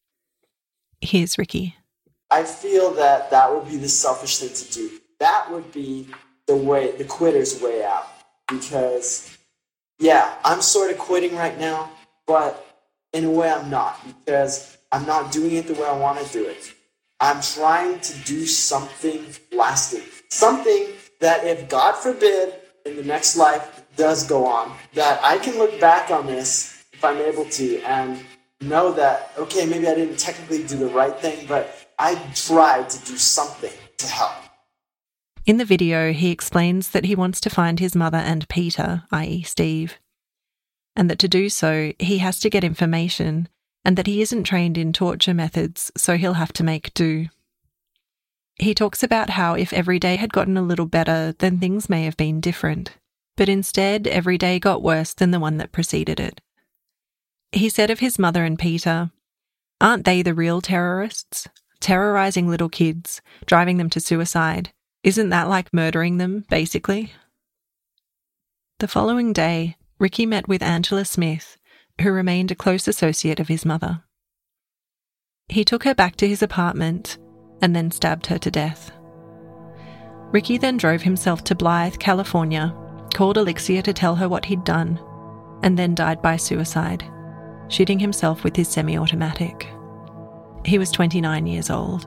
S1: Here's Ricky.
S3: I feel that that would be the selfish thing to do. That would be the quitter's way out. Because, yeah, I'm sort of quitting right now, but in a way I'm not, because I'm not doing it the way I want to do it. I'm trying to do something lasting. Something that, if God forbid, in the next life does go on, that I can look back on this, if I'm able to, and know that, okay, maybe I didn't technically do the right thing, but I tried to do something to help.
S1: In the video, he explains that he wants to find his mother and Peter, i.e. Steve, and that to do so, he has to get information, and that he isn't trained in torture methods, so he'll have to make do. He talks about how if every day had gotten a little better, then things may have been different, but instead every day got worse than the one that preceded it. He said of his mother and Peter, "Aren't they the real terrorists? Terrorizing little kids, driving them to suicide. Isn't that like murdering them, basically?" The following day, Ricky met with Angela Smith, who remained a close associate of his mother. He took her back to his apartment and then stabbed her to death. Ricky then drove himself to Blythe, California, called Alexia to tell her what he'd done, and then died by suicide. shooting himself with his semi-automatic. He was 29 years old.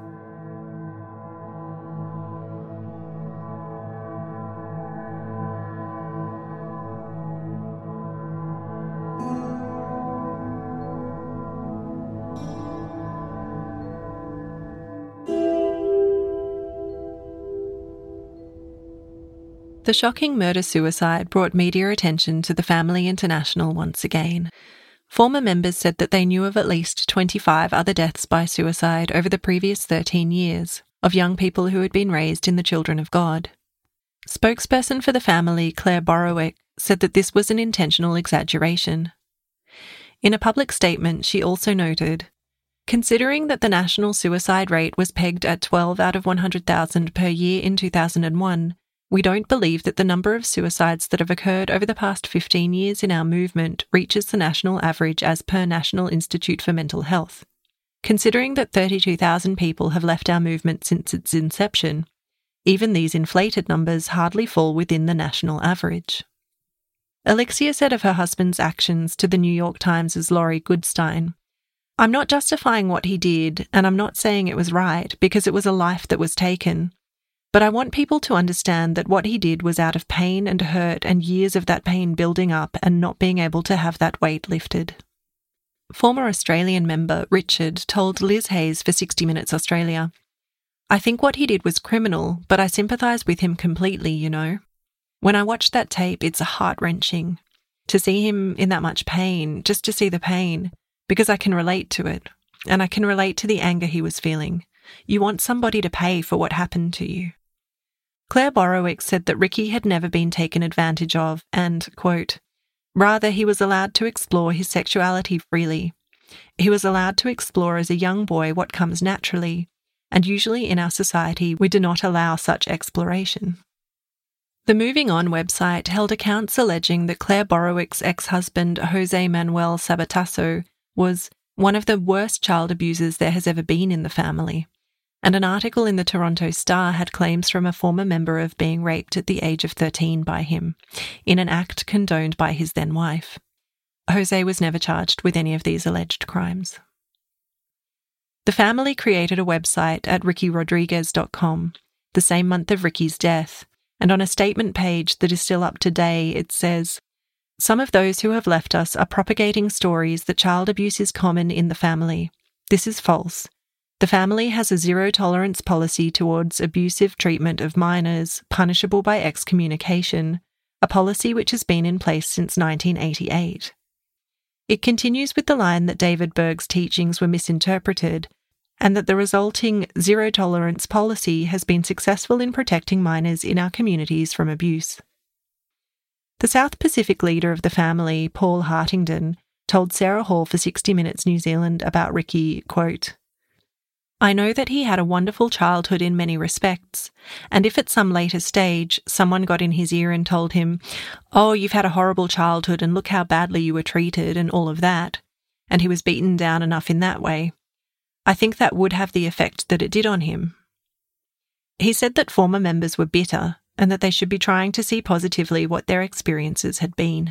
S1: The shocking murder-suicide brought media attention to the Family International once again. Former members said that they knew of at least 25 other deaths by suicide over the previous 13 years of young people who had been raised in the Children of God. Spokesperson for the family, Claire Borowick, said that this was an intentional exaggeration. In a public statement, she also noted, "Considering that the national suicide rate was pegged at 12 out of 100,000 per year in 2001, we don't believe that the number of suicides that have occurred over the past 15 years in our movement reaches the national average as per National Institute for Mental Health. Considering that 32,000 people have left our movement since its inception, even these inflated numbers hardly fall within the national average." Alexia said of her husband's actions to the New York Times' Laurie Goodstein, "I'm not justifying what he did, and I'm not saying it was right, because it was a life that was taken. But I want people to understand that what he did was out of pain and hurt and years of that pain building up and not being able to have that weight lifted." Former Australian member Richard told Liz Hayes for 60 Minutes Australia, "I think what he did was criminal, but I sympathise with him completely, you know. When I watch that tape, it's heart-wrenching. To see him in that much pain, just to see the pain, because I can relate to it, and I can relate to the anger he was feeling. You want somebody to pay for what happened to you." Claire Borowick said that Ricky had never been taken advantage of and, quote, "Rather, he was allowed to explore his sexuality freely. He was allowed to explore as a young boy what comes naturally, and usually in our society we do not allow such exploration." The Moving On website held accounts alleging that Claire Borowick's ex-husband Jose Manuel Sabatasso was one of the worst child abusers there has ever been in the family, and an article in the Toronto Star had claims from a former member of being raped at the age of 13 by him, in an act condoned by his then-wife. Jose was never charged with any of these alleged crimes. The family created a website at rickyrodriguez.com the same month of Ricky's death, and on a statement page that is still up to date, it says, "Some of those who have left us are propagating stories that child abuse is common in the family. This is false. The family has a zero-tolerance policy towards abusive treatment of minors, punishable by excommunication, a policy which has been in place since 1988. It continues with the line that David Berg's teachings were misinterpreted, and that the resulting zero-tolerance policy has been successful in protecting minors in our communities from abuse." The South Pacific leader of the family, Paul Hartington, told Sarah Hall for 60 Minutes New Zealand about Ricky, quote, "I know that he had a wonderful childhood in many respects, and if at some later stage someone got in his ear and told him, 'Oh, you've had a horrible childhood and look how badly you were treated and all of that,' and he was beaten down enough in that way, I think that would have the effect that it did on him." He said that former members were bitter and that they should be trying to see positively what their experiences had been.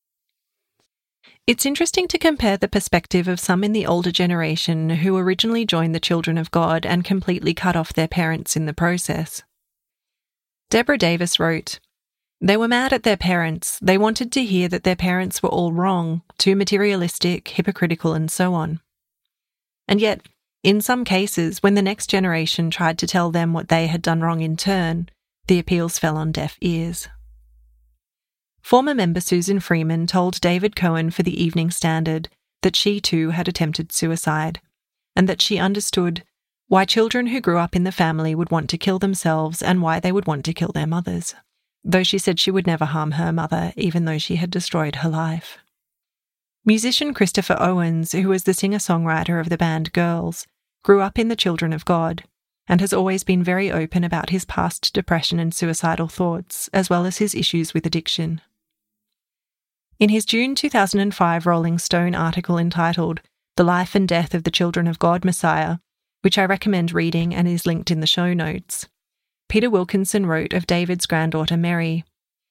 S1: It's interesting to compare the perspective of some in the older generation who originally joined the Children of God and completely cut off their parents in the process. Deborah Davis wrote, "They were mad at their parents. They wanted to hear that their parents were all wrong, too materialistic, hypocritical, and so on. And yet, in some cases, when the next generation tried to tell them what they had done wrong in turn, the appeals fell on deaf ears." Former member Susan Freeman told David Cohen for the Evening Standard that she too had attempted suicide, and that she understood why children who grew up in the family would want to kill themselves and why they would want to kill their mothers, though she said she would never harm her mother even though she had destroyed her life. Musician Christopher Owens, who was the singer-songwriter of the band Girls, grew up in the Children of God, and has always been very open about his past depression and suicidal thoughts, as well as his issues with addiction. In his June 2005 Rolling Stone article entitled "The Life and Death of the Children of God Messiah," which I recommend reading and is linked in the show notes, Peter Wilkinson wrote of David's granddaughter Mary,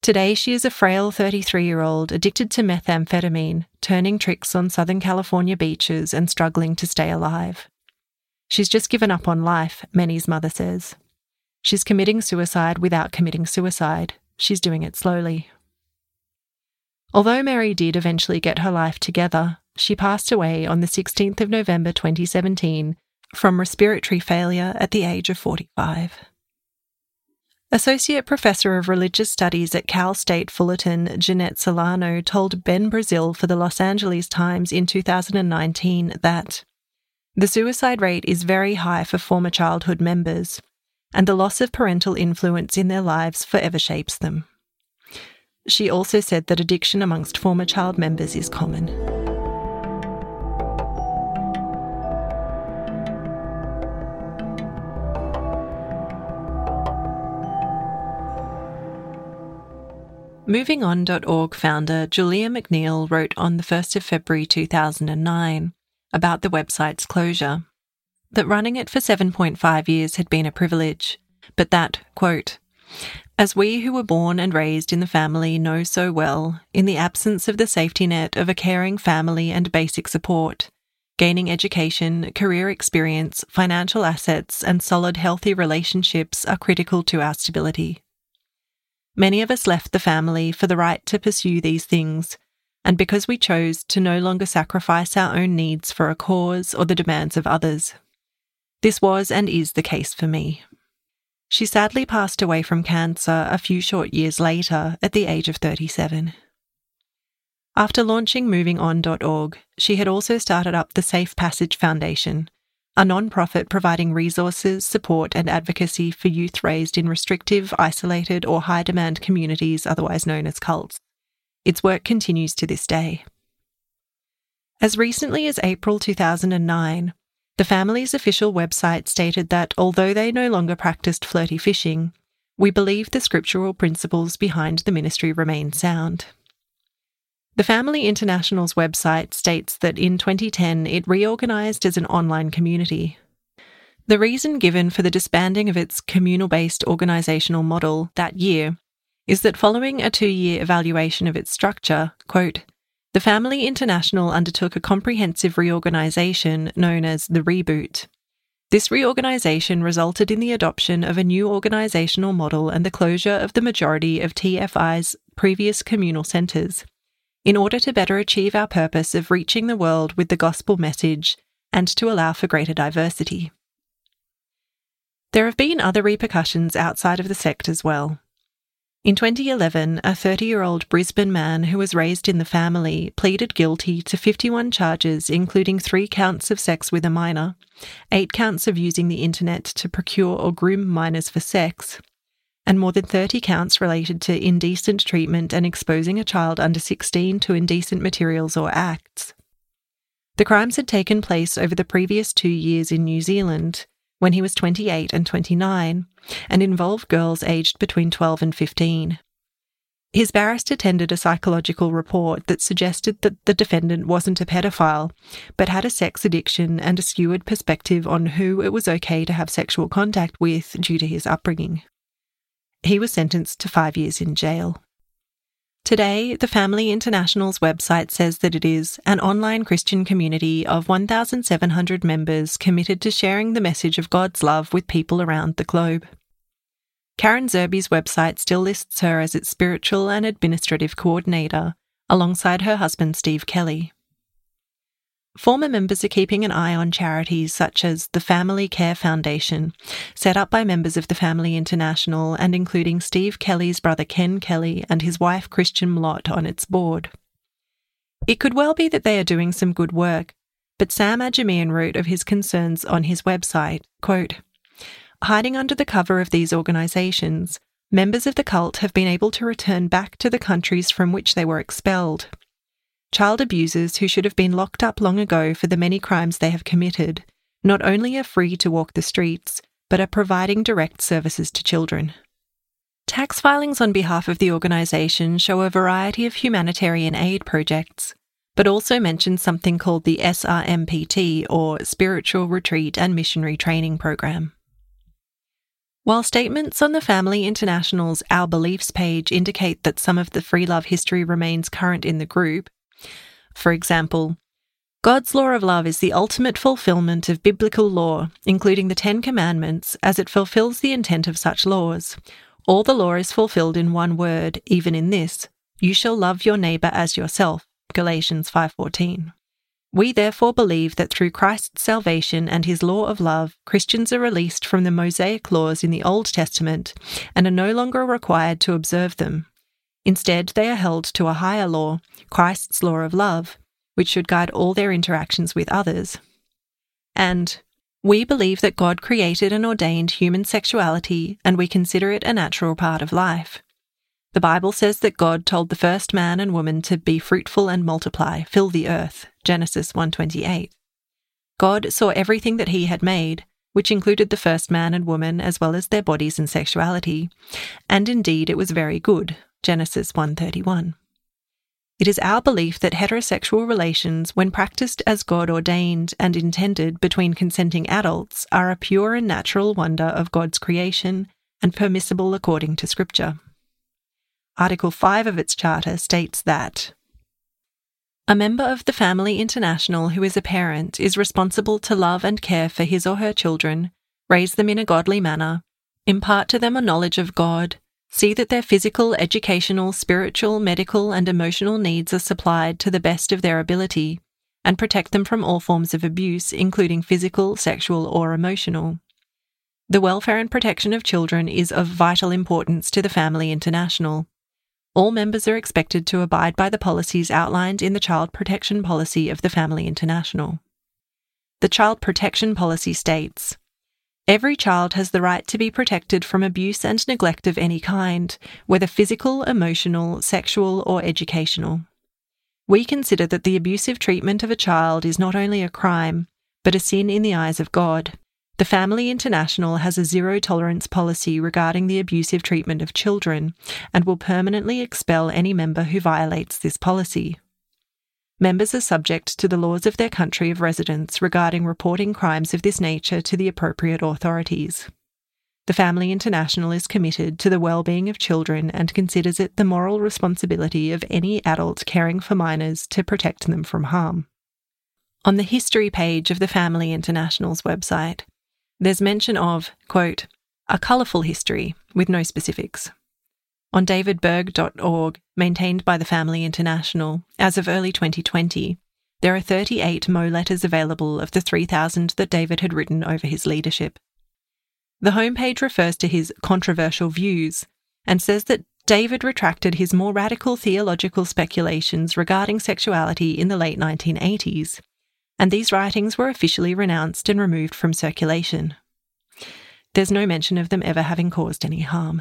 S1: Today she is a frail 33-year-old addicted to methamphetamine, turning tricks on Southern California beaches and struggling to stay alive. She's just given up on life, Manny's mother says. She's committing suicide without committing suicide. She's doing it slowly. Although Mary did eventually get her life together, she passed away on the 16th of November 2017 from respiratory failure at the age of 45. Associate Professor of Religious Studies at Cal State Fullerton, Jeanette Solano, told Ben Brazil for the Los Angeles Times in 2019 that the suicide rate is very high for former childhood members, and the loss of parental influence in their lives forever shapes them. She also said that addiction amongst former child members is common. MovingOn.org founder Julia McNeil wrote on the 1st of February 2009 about the website's closure, that running it for 7.5 years had been a privilege, but that, quote, as we who were born and raised in the family know so well, in the absence of the safety net of a caring family and basic support, gaining education, career experience, financial assets, and solid healthy relationships are critical to our stability. Many of us left the family for the right to pursue these things, and because we chose to no longer sacrifice our own needs for a cause or the demands of others. This was and is the case for me. She sadly passed away from cancer a few short years later at the age of 37. After launching MovingOn.org, she had also started up the Safe Passage Foundation, a non-profit providing resources, support and advocacy for youth raised in restrictive, isolated or high-demand communities otherwise known as cults. Its work continues to this day. As recently as April 2009, the family's official website stated that although they no longer practiced flirty fishing, we believe the scriptural principles behind the ministry remain sound. The Family International's website states that in 2010 it reorganised as an online community. The reason given for the disbanding of its communal-based organisational model that year is that following a 2-year evaluation of its structure, quote, the Family International undertook a comprehensive reorganisation known as the Reboot. This reorganisation resulted in the adoption of a new organisational model and the closure of the majority of TFI's previous communal centres, in order to better achieve our purpose of reaching the world with the gospel message and to allow for greater diversity. There have been other repercussions outside of the sect as well. In 2011, a 30-year-old Brisbane man who was raised in the family pleaded guilty to 51 charges, including 3 counts of sex with a minor, 8 counts of using the internet to procure or groom minors for sex, and more than 30 counts related to indecent treatment and exposing a child under 16 to indecent materials or acts. The crimes had taken place over the previous 2 years in New Zealand, when he was 28 and 29, and involved girls aged between 12 and 15. His barrister tendered a psychological report that suggested that the defendant wasn't a pedophile, but had a sex addiction and a skewed perspective on who it was okay to have sexual contact with due to his upbringing. He was sentenced to 5 years in jail. Today, the Family International's website says that it is an online Christian community of 1,700 members committed to sharing the message of God's love with people around the globe. Karen Zerby's website still lists her as its spiritual and administrative coordinator, alongside her husband Steve Kelly. Former members are keeping an eye on charities such as the Family Care Foundation, set up by members of the Family International and including Steve Kelly's brother Ken Kelly and his wife Christian Mlott on its board. It could well be that they are doing some good work, but Sam Ajamian wrote of his concerns on his website, quote, hiding under the cover of these organisations, members of the cult have been able to return back to the countries from which they were expelled. Child abusers who should have been locked up long ago for the many crimes they have committed not only are free to walk the streets, but are providing direct services to children. Tax filings on behalf of the organisation show a variety of humanitarian aid projects, but also mention something called the SRMPT, or Spiritual Retreat and Missionary Training Program. While statements on the Family International's Our Beliefs page indicate that some of the free love history remains current in the group, for example, God's law of love is the ultimate fulfillment of biblical law, including the Ten Commandments, as it fulfills the intent of such laws. All the law is fulfilled in one word, even in this: you shall love your neighbour as yourself, Galatians 5:14. We therefore believe that through Christ's salvation and his law of love, Christians are released from the Mosaic laws in the Old Testament and are no longer required to observe them. Instead, they are held to a higher law, Christ's law of love, which should guide all their interactions with others. And we believe that God created and ordained human sexuality, and we consider it a natural part of life. The Bible says that God told the first man and woman to be fruitful and multiply, fill the earth, Genesis 1:28. God saw everything that he had made, which included the first man and woman as well as their bodies and sexuality, and indeed it was very good, Genesis 1:31. It is our belief that heterosexual relations, when practiced as God ordained and intended between consenting adults, are a pure and natural wonder of God's creation and permissible according to Scripture. Article 5 of its charter states that a member of the Family International who is a parent is responsible to love and care for his or her children, raise them in a godly manner, impart to them a knowledge of God, see that their physical, educational, spiritual, medical, and emotional needs are supplied to the best of their ability, and protect them from all forms of abuse, including physical, sexual, or emotional. The welfare and protection of children is of vital importance to the Family International. All members are expected to abide by the policies outlined in the Child Protection Policy of the Family International. The Child Protection Policy states, every child has the right to be protected from abuse and neglect of any kind, whether physical, emotional, sexual, or educational. We consider that the abusive treatment of a child is not only a crime, but a sin in the eyes of God. The Family International has a zero-tolerance policy regarding the abusive treatment of children and will permanently expel any member who violates this policy. Members are subject to the laws of their country of residence regarding reporting crimes of this nature to the appropriate authorities. The Family International is committed to the well-being of children and considers it the moral responsibility of any adult caring for minors to protect them from harm. On the history page of the Family International's website, there's mention of, quote, a colourful history, with no specifics. On davidberg.org, maintained by the Family International, as of early 2020, there are 38 Mo letters available of the 3,000 that David had written over his leadership. The homepage refers to his controversial views and says that David retracted his more radical theological speculations regarding sexuality in the late 1980s, and these writings were officially renounced and removed from circulation. There's no mention of them ever having caused any harm.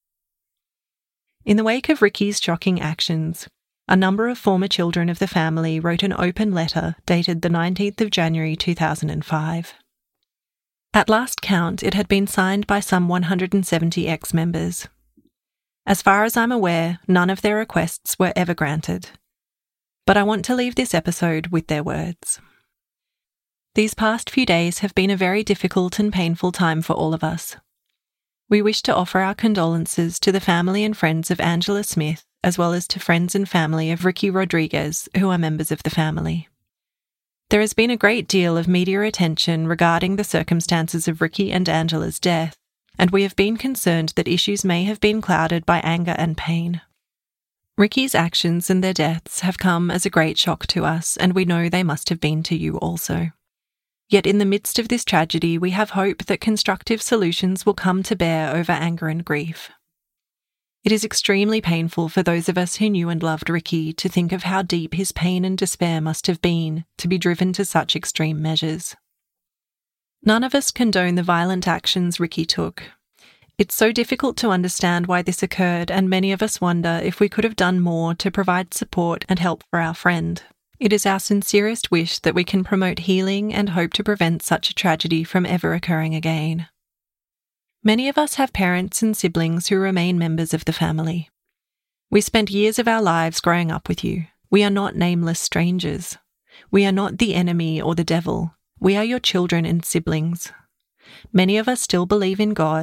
S1: In the wake of Ricky's shocking actions, a number of former children of the family wrote an open letter dated the 19th of January 2005. At last count, it had been signed by some 170 ex-members. As far as I'm aware, none of their requests were ever granted. But I want to leave this episode with their words. These past few days have been a very difficult and painful time for all of us. We wish to offer our condolences to the family and friends of Angela Smith, as well as to friends and family of Ricky Rodriguez, who are members of the family. There has been a great deal of media attention regarding the circumstances of Ricky and Angela's death, and we have been concerned that issues may have been clouded by anger and pain. Ricky's actions and their deaths have come as a great shock to us, and we know they must have been to you also. Yet in the midst of this tragedy, we have hope that constructive solutions will come to bear over anger and grief. It is extremely painful for those of us who knew and loved Ricky to think of how deep his pain and despair must have been to be driven to such extreme measures. None of us condone the violent actions Ricky took. It's so difficult to understand why this occurred, and many of us wonder if we could have done more to provide support and help for our friend. It is our sincerest wish that we can promote healing and hope to prevent such a tragedy from ever occurring again. Many of us have parents and siblings who remain members of the family. We spent years of our lives growing up with you. We are not nameless strangers. We are not the enemy or the devil. We are your children and siblings. Many of us still believe in God,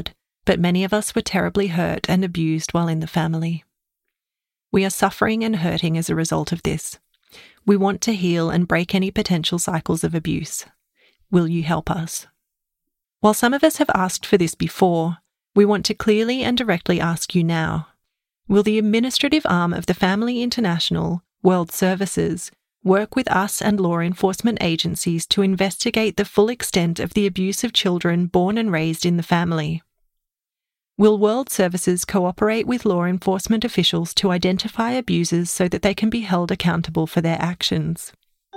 S1: but many of us were terribly hurt and abused while in the family. We are suffering and hurting as a result of this. We want to heal and break any potential cycles of abuse. Will you help us? While some of us have asked for this before, we want to clearly and directly ask you now. Will the administrative arm of the Family International, World Services, work with us and law enforcement agencies to investigate the full extent of the abuse of children born and raised in the family? Will World Services cooperate with law enforcement officials to identify abusers so that they can be held accountable for their actions?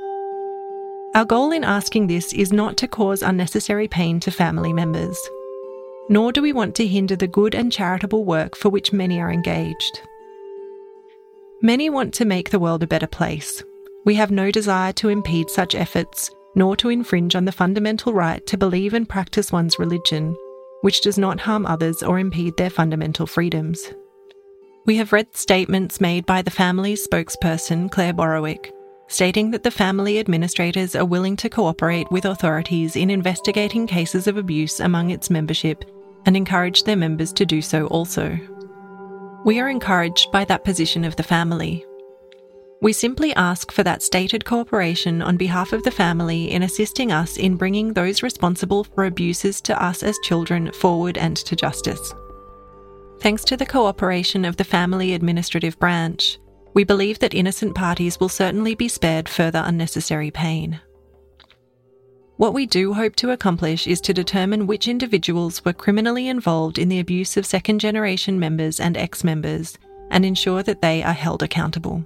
S1: Our goal in asking this is not to cause unnecessary pain to family members, nor do we want to hinder the good and charitable work for which many are engaged. Many want to make the world a better place. We have no desire to impede such efforts, nor to infringe on the fundamental right to believe and practice one's religion, which does not harm others or impede their fundamental freedoms. We have read statements made by the family's spokesperson, Claire Borowick, stating that the family administrators are willing to cooperate with authorities in investigating cases of abuse among its membership and encourage their members to do so also. We are encouraged by that position of the family. We simply ask for that stated cooperation on behalf of the family in assisting us in bringing those responsible for abuses to us as children forward and to justice. Thanks to the cooperation of the Family Administrative Branch, we believe that innocent parties will certainly be spared further unnecessary pain. What we do hope to accomplish is to determine which individuals were criminally involved in the abuse of second-generation members and ex-members and ensure that they are held accountable.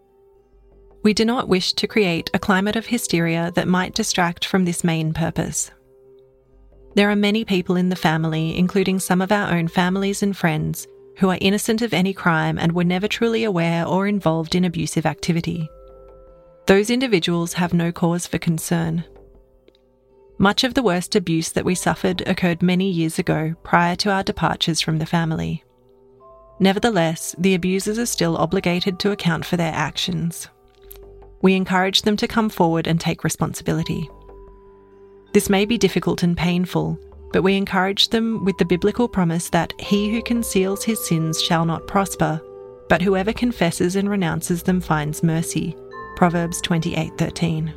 S1: We do not wish to create a climate of hysteria that might distract from this main purpose. There are many people in the family, including some of our own families and friends, who are innocent of any crime and were never truly aware or involved in abusive activity. Those individuals have no cause for concern. Much of the worst abuse that we suffered occurred many years ago, prior to our departures from the family. Nevertheless, the abusers are still obligated to account for their actions. We encourage them to come forward and take responsibility. This may be difficult and painful, but we encourage them with the biblical promise that he who conceals his sins shall not prosper, but whoever confesses and renounces them finds mercy. Proverbs 28:13.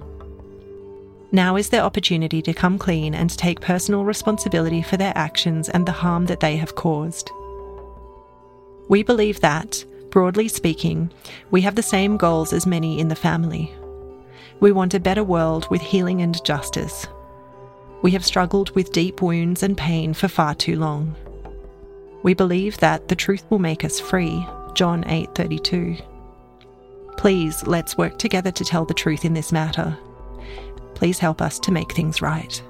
S1: Now is their opportunity to come clean and take personal responsibility for their actions and the harm that they have caused. We believe that, broadly speaking, we have the same goals as many in the family. We want a better world with healing and justice. We have struggled with deep wounds and pain for far too long. We believe that the truth will make us free. John 8:32. Please, let's work together to tell the truth in this matter. Please help us to make things right.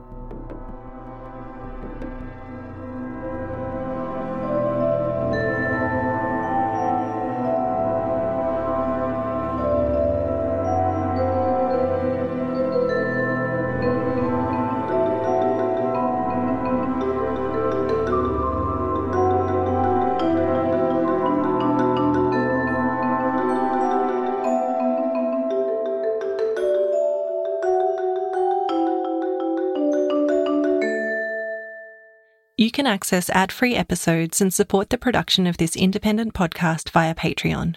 S1: You can access ad-free episodes and support the production of this independent podcast via Patreon.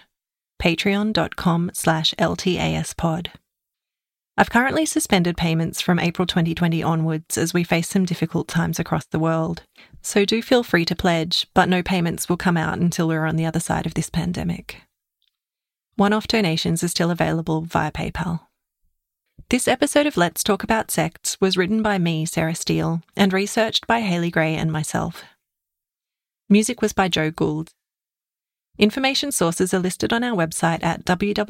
S1: patreon.com/LTASpod. I've currently suspended payments from April 2020 onwards as we face some difficult times across the world, so do feel free to pledge, but no payments will come out until we're on the other side of this pandemic. One-off donations are still available via PayPal. This episode of Let's Talk About Sects was written by me, Sarah Steele, and researched by Hayley Gray and myself. Music was by Joe Gould. Information sources are listed on our website at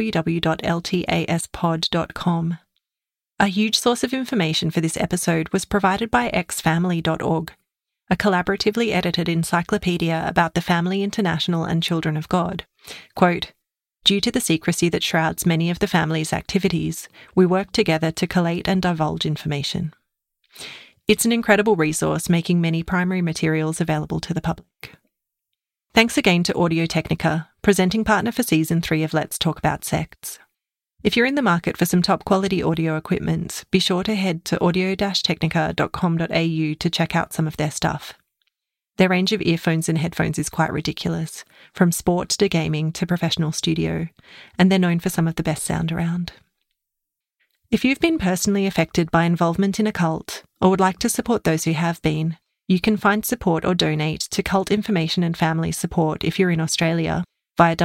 S1: www.ltaspod.com. A huge source of information for this episode was provided by xfamily.org, a collaboratively edited encyclopedia about the Family International and Children of God. Quote, "Due to the secrecy that shrouds many of the family's activities, we work together to collate and divulge information." It's an incredible resource, making many primary materials available to the public. Thanks again to Audio-Technica, presenting partner for Season 3 of Let's Talk About Sects. If you're in the market for some top-quality audio equipment, be sure to head to audio-technica.com.au to check out some of their stuff. Their range of earphones and headphones is quite ridiculous, from sport to gaming to professional studio, and they're known for some of the best sound around. If you've been personally affected by involvement in a cult, or would like to support those who have been, you can find support or donate to Cult Information and Family Support if you're in Australia via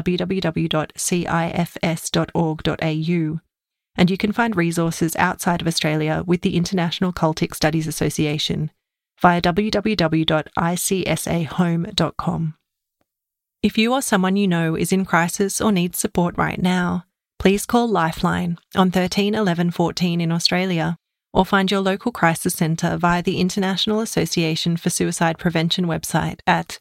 S1: www.cifs.org.au, and you can find resources outside of Australia with the International Cultic Studies Association via www.icsahome.com. If you or someone you know is in crisis or needs support right now, please call Lifeline on 13 11 14 in Australia, or find your local crisis centre via the International Association for Suicide Prevention website at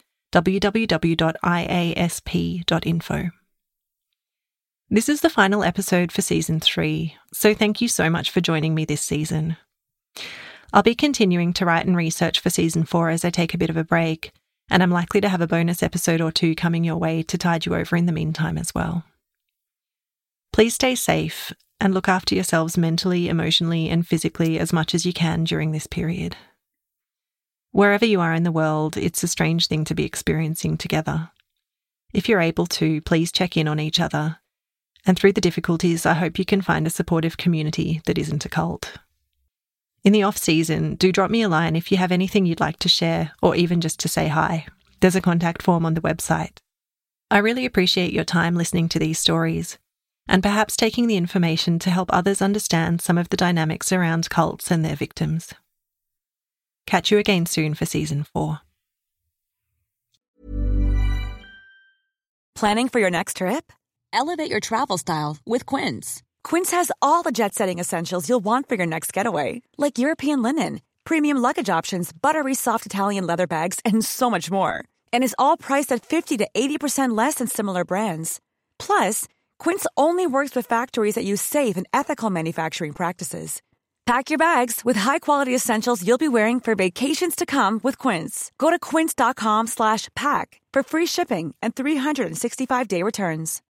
S1: www.iasp.info. This is the final episode for Season 3, so thank you so much for joining me this season. I'll be continuing to write and research for Season 4 as I take a bit of a break, and I'm likely to have a bonus episode or two coming your way to tide you over in the meantime as well. Please stay safe and look after yourselves mentally, emotionally, and physically as much as you can during this period. Wherever you are in the world, it's a strange thing to be experiencing together. If you're able to, please check in on each other. And through the difficulties, I hope you can find a supportive community that isn't a cult. In the off-season, do drop me a line if you have anything you'd like to share, or even just to say hi. There's a contact form on the website. I really appreciate your time listening to these stories, and perhaps taking the information to help others understand some of the dynamics around cults and their victims. Catch you again soon for Season 4.
S4: Planning for your next trip? Elevate your travel style with Quince. Quince has all the jet-setting essentials you'll want for your next getaway, like European linen, premium luggage options, buttery soft Italian leather bags, and so much more. And is all priced at 50 to 80% less than similar brands. Plus, Quince only works with factories that use safe and ethical manufacturing practices. Pack your bags with high-quality essentials you'll be wearing for vacations to come with Quince. Go to quince.com/pack for free shipping and 365-day returns.